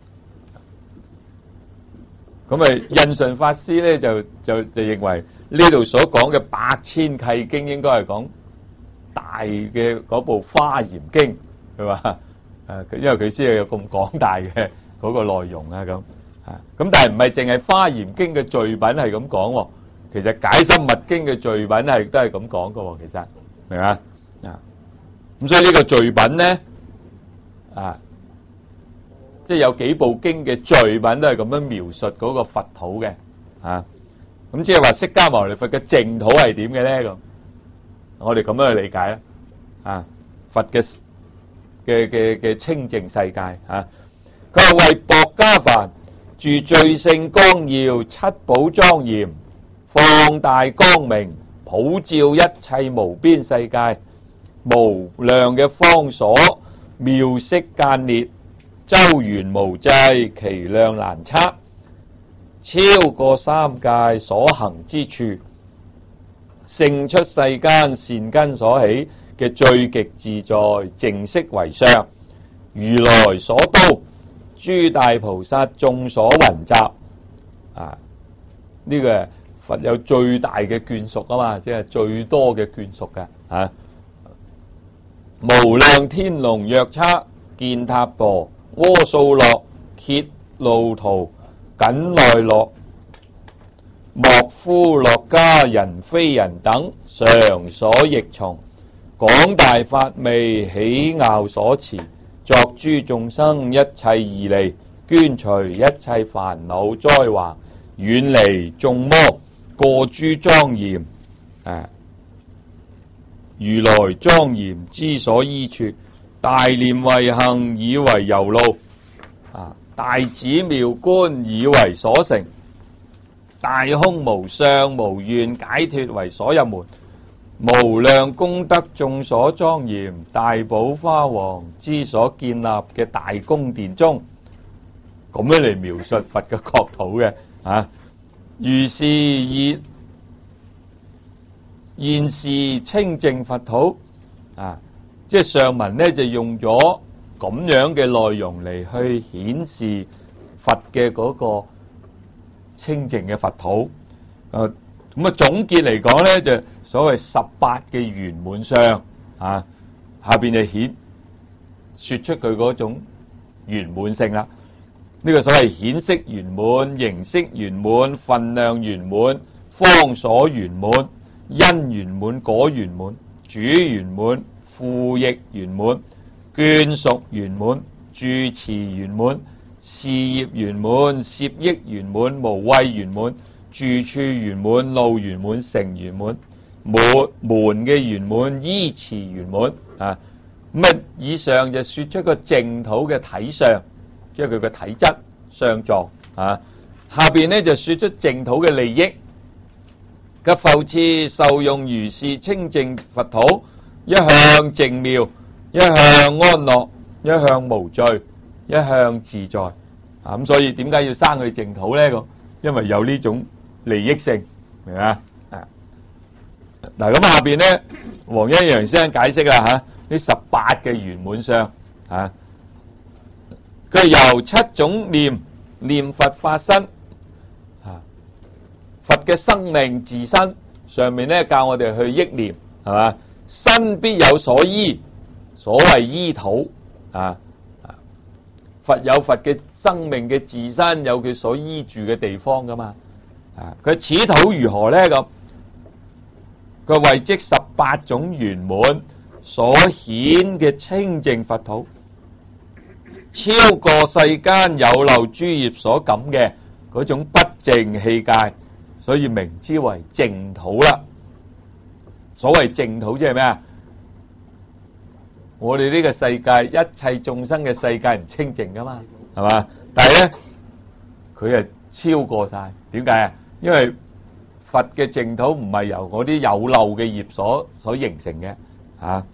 Speaker 1: 咁啊，印順法師咧就就就認為呢度所講嘅百千契經應該係講大嘅嗰部華嚴經，係嘛？誒，因為佢先係有咁廣大嘅嗰個內容啊，咁啊，咁但係唔係淨係華嚴經嘅序品係咁講，其實解深密經嘅序品係都係咁講嘅，其實明嘛啊？咁所以呢個序品咧啊，即係有幾部經嘅序品都係咁樣描述嗰個佛土嘅啊。咁即係話釋迦牟尼佛嘅淨土係點嘅咧？咁我哋咁樣去理解啦啊，佛嘅。嘅嘅嘅清淨世界啊，佢係為薄伽梵住最勝光耀，七寶莊嚴，放大光明，普照一切無邊世界，無量嘅方所，妙色間列，周圓無際，其量難測，超過三界所行之處，勝出世間善根所起嘅最極自在淨色為相，如來所都，諸大菩薩眾所雲集啊！呢、這個佛有最大嘅眷屬啊嘛，即係最多嘅眷屬嘅啊！無量天龍藥叉犍闥婆訶素洛羯路荼緊捺洛莫夫洛迦人非人等常所役從，廣大法味喜樂所持，作諸眾生一切義利，捐除一切煩惱災患，遠離眾魔，過諸莊嚴啊！如來莊嚴之所依處，大念慧行以為遊路啊！大指妙觀以為所成，大空無相無願解脫為所入門，無量功德眾所莊嚴，大寶華王之所建立嘅大宮殿中，咁樣嚟描述佛嘅國土嘅啊！如是以現是清淨佛土啊，即係上文咧就用咗咁樣嘅內容嚟去顯示佛嘅嗰個清淨嘅佛土。誒咁啊總結嚟講咧，就所謂十八嘅圓滿相啊，下邊就顯說出佢嗰種圓滿性啦。呢、這個所謂顯色圓滿、形色圓滿、分量圓滿、方所圓滿、因圓滿、果圓滿、主圓滿、父役圓滿、眷屬圓滿、住持圓滿、事業圓滿、攝益圓滿、無畏圓滿、住處圓滿、路圓滿、成圓滿、門門嘅圓滿、依持圓滿啊。咁啊，以上就說出個淨土嘅體相，即係佢嘅體質相狀啊。下邊呢就說出淨土嘅利益。及復次受用如是清淨佛土，一向淨妙，一向安樂，一向無罪，一向自在啊。咁所以點解要生去淨土呢？咁因為有呢種利益性，明嘛？啊，嗱咁下邊呢，黃一陽先生解釋啦吓，呢十八嘅圓滿相啊，佢由七種念念佛法身。佛嘅生命自身上面咧教我哋去憶念，係嘛？身必有所依，所謂依土啊。佛有佛嘅生命嘅自身，有佢所依住嘅地方噶嘛。啊，佢此土如何咧？咁佢為即十八種圓滿所顯嘅清淨佛土，超過世間有漏諸業所感嘅嗰種不淨器界。所以名之為淨土啦。所謂淨土即係咩啊？我哋呢個世界一切眾生嘅世界唔清淨噶嘛，係嘛？但係咧，佢係超過晒。點解啊？因為佛嘅淨土唔係由嗰啲有漏嘅業所所形成嘅啊。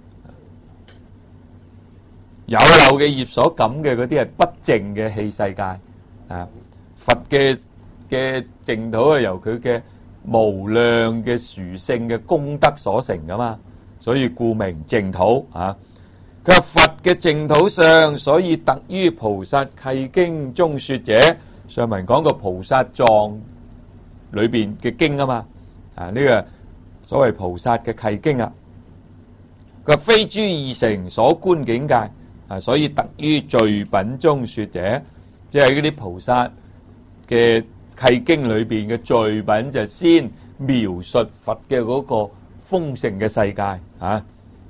Speaker 1: 有漏嘅業所感嘅嗰啲係不淨嘅器世界啊。佛嘅嘅淨土係由佢嘅無量嘅殊勝嘅功德所成噶嘛，所以故名淨土啊。佢話佛嘅淨土上，所以特於菩薩契經中說者，上文講個菩薩藏裏邊嘅經啊嘛，啊呢個所謂菩薩嘅契經啊。佢話非諸二乘所觀境界啊，所以特於序品中說者，即係嗰啲菩薩嘅契經裏邊嘅序品就先描述佛嘅嗰個豐盛嘅世界啊。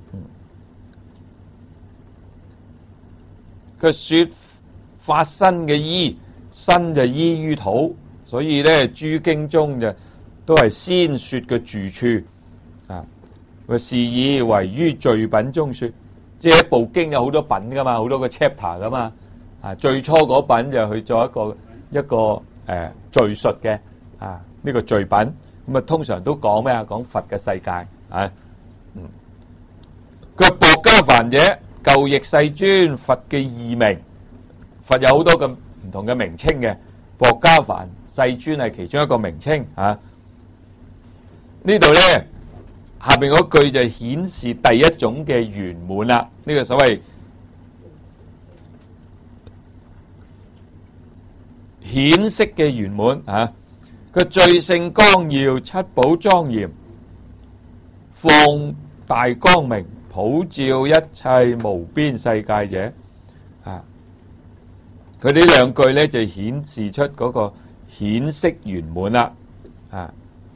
Speaker 1: 佢說法身嘅依，身就依於土，所以咧諸經中就都係先說嘅住處啊。佢是以為於序品中說，即係一部經有好多品噶嘛，好多個 chapter 噶嘛啊。最初嗰品就去做一個一個。誒，敘述嘅啊，呢個序品咁啊，通常都講咩啊？講佛嘅世界啊。嗯，佢薄伽梵者，舊譯世尊佛嘅異名，佛有好多咁唔同嘅名稱嘅，薄伽梵世尊係其中一個名稱啊。呢度咧下邊嗰句就顯示第一種嘅圓滿啦，呢個所謂顯色嘅圓滿啊，佢最勝光耀，七寶莊嚴，放大光明，普照一切無邊世界者啊。佢呢兩句咧就顯示出嗰個顯色圓滿啦啊。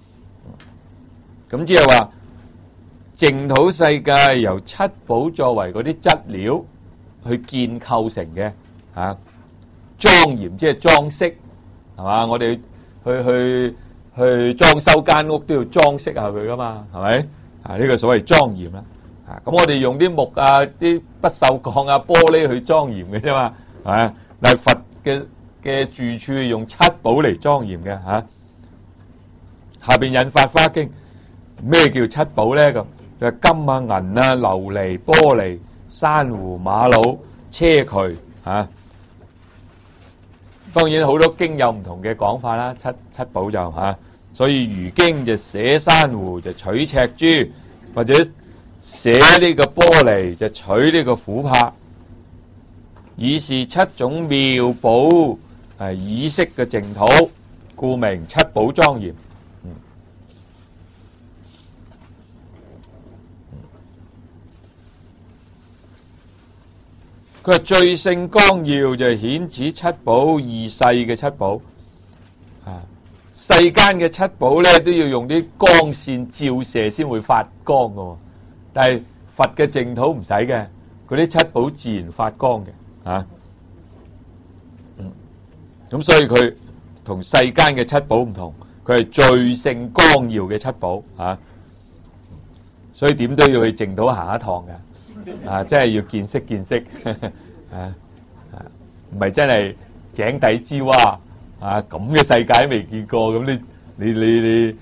Speaker 1: 咁即係話淨土世界由七寶作為嗰啲質料去建構成嘅啊。莊嚴即係裝飾，係嘛？我哋去去去裝修間屋都要裝飾下佢噶嘛，係咪？啊，呢個所謂莊嚴啦。啊，咁我哋用啲木啊、啲不鏽鋼啊、玻璃去莊嚴嘅啫嘛，係咪？但係佛嘅嘅住處用七寶嚟莊嚴嘅吓。下邊引法華經，咩叫七寶咧？咁就係金啊、銀啊、琉璃、玻璃、珊瑚、瑪瑙、硨磲吓。當然好多經有唔同嘅講法啦，七七寶就吓所以儒經就寫珊瑚就取赤珠，或者寫呢個玻璃就取呢個琥珀，以是七種妙寶係以飾嘅淨土，故名七寶莊嚴。佢話最勝光耀就顯此七寶異世嘅七寶啊！世間嘅七寶咧都要用啲光線照射先會發光嘅，但係佛嘅淨土唔使嘅，嗰啲七寶自然發光嘅啊。嗯，咁所以佢同世間嘅七寶唔同，佢係最勝光耀嘅七寶啊。所以點都要去淨土行一趟嘅。啊，真係要見識見識，啊啊，唔係真係井底之蛙啊！咁嘅世界都未見過，咁你你你你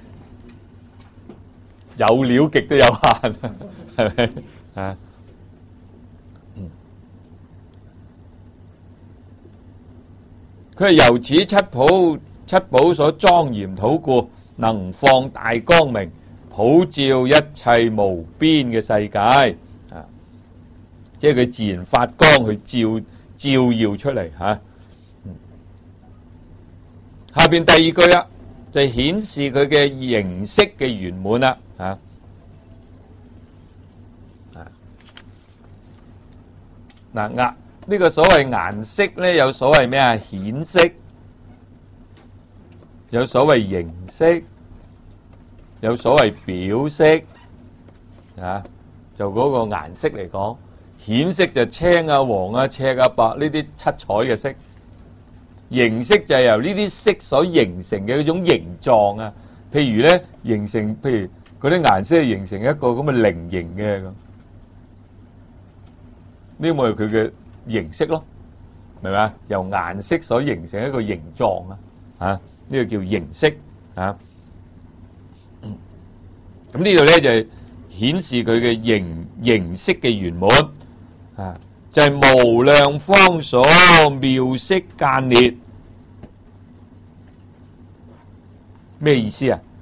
Speaker 1: 有料極都有限，係咪啊？嗯，佢係由此七寶七寶所莊嚴土故，能放大光明，普照一切無邊嘅世界。即係佢自然發光去照照耀出嚟吓、啊嗯。下邊第二句啊，就顯示佢嘅形色嘅圓滿啦吓。啊，嗱顏呢個所謂顏色咧，有所謂咩啊？顯色，有所謂形色，有所謂表色啊。就嗰個顏色嚟講。顯色就青啊、黃啊、赤啊、白呢啲七彩嘅色，形色就係由呢啲色所形成嘅一種形狀啊。譬如咧，形成譬如嗰啲顏色形成一個咁嘅菱形嘅咁，呢個咪佢嘅形色咯，明咪啊？由顏色所形成一個形狀啊，啊呢、這個叫形色啊。咁呢度咧就係顯示佢嘅形形色嘅圓滿。啊，就係、是、無量方所妙色間列，咩意思啊？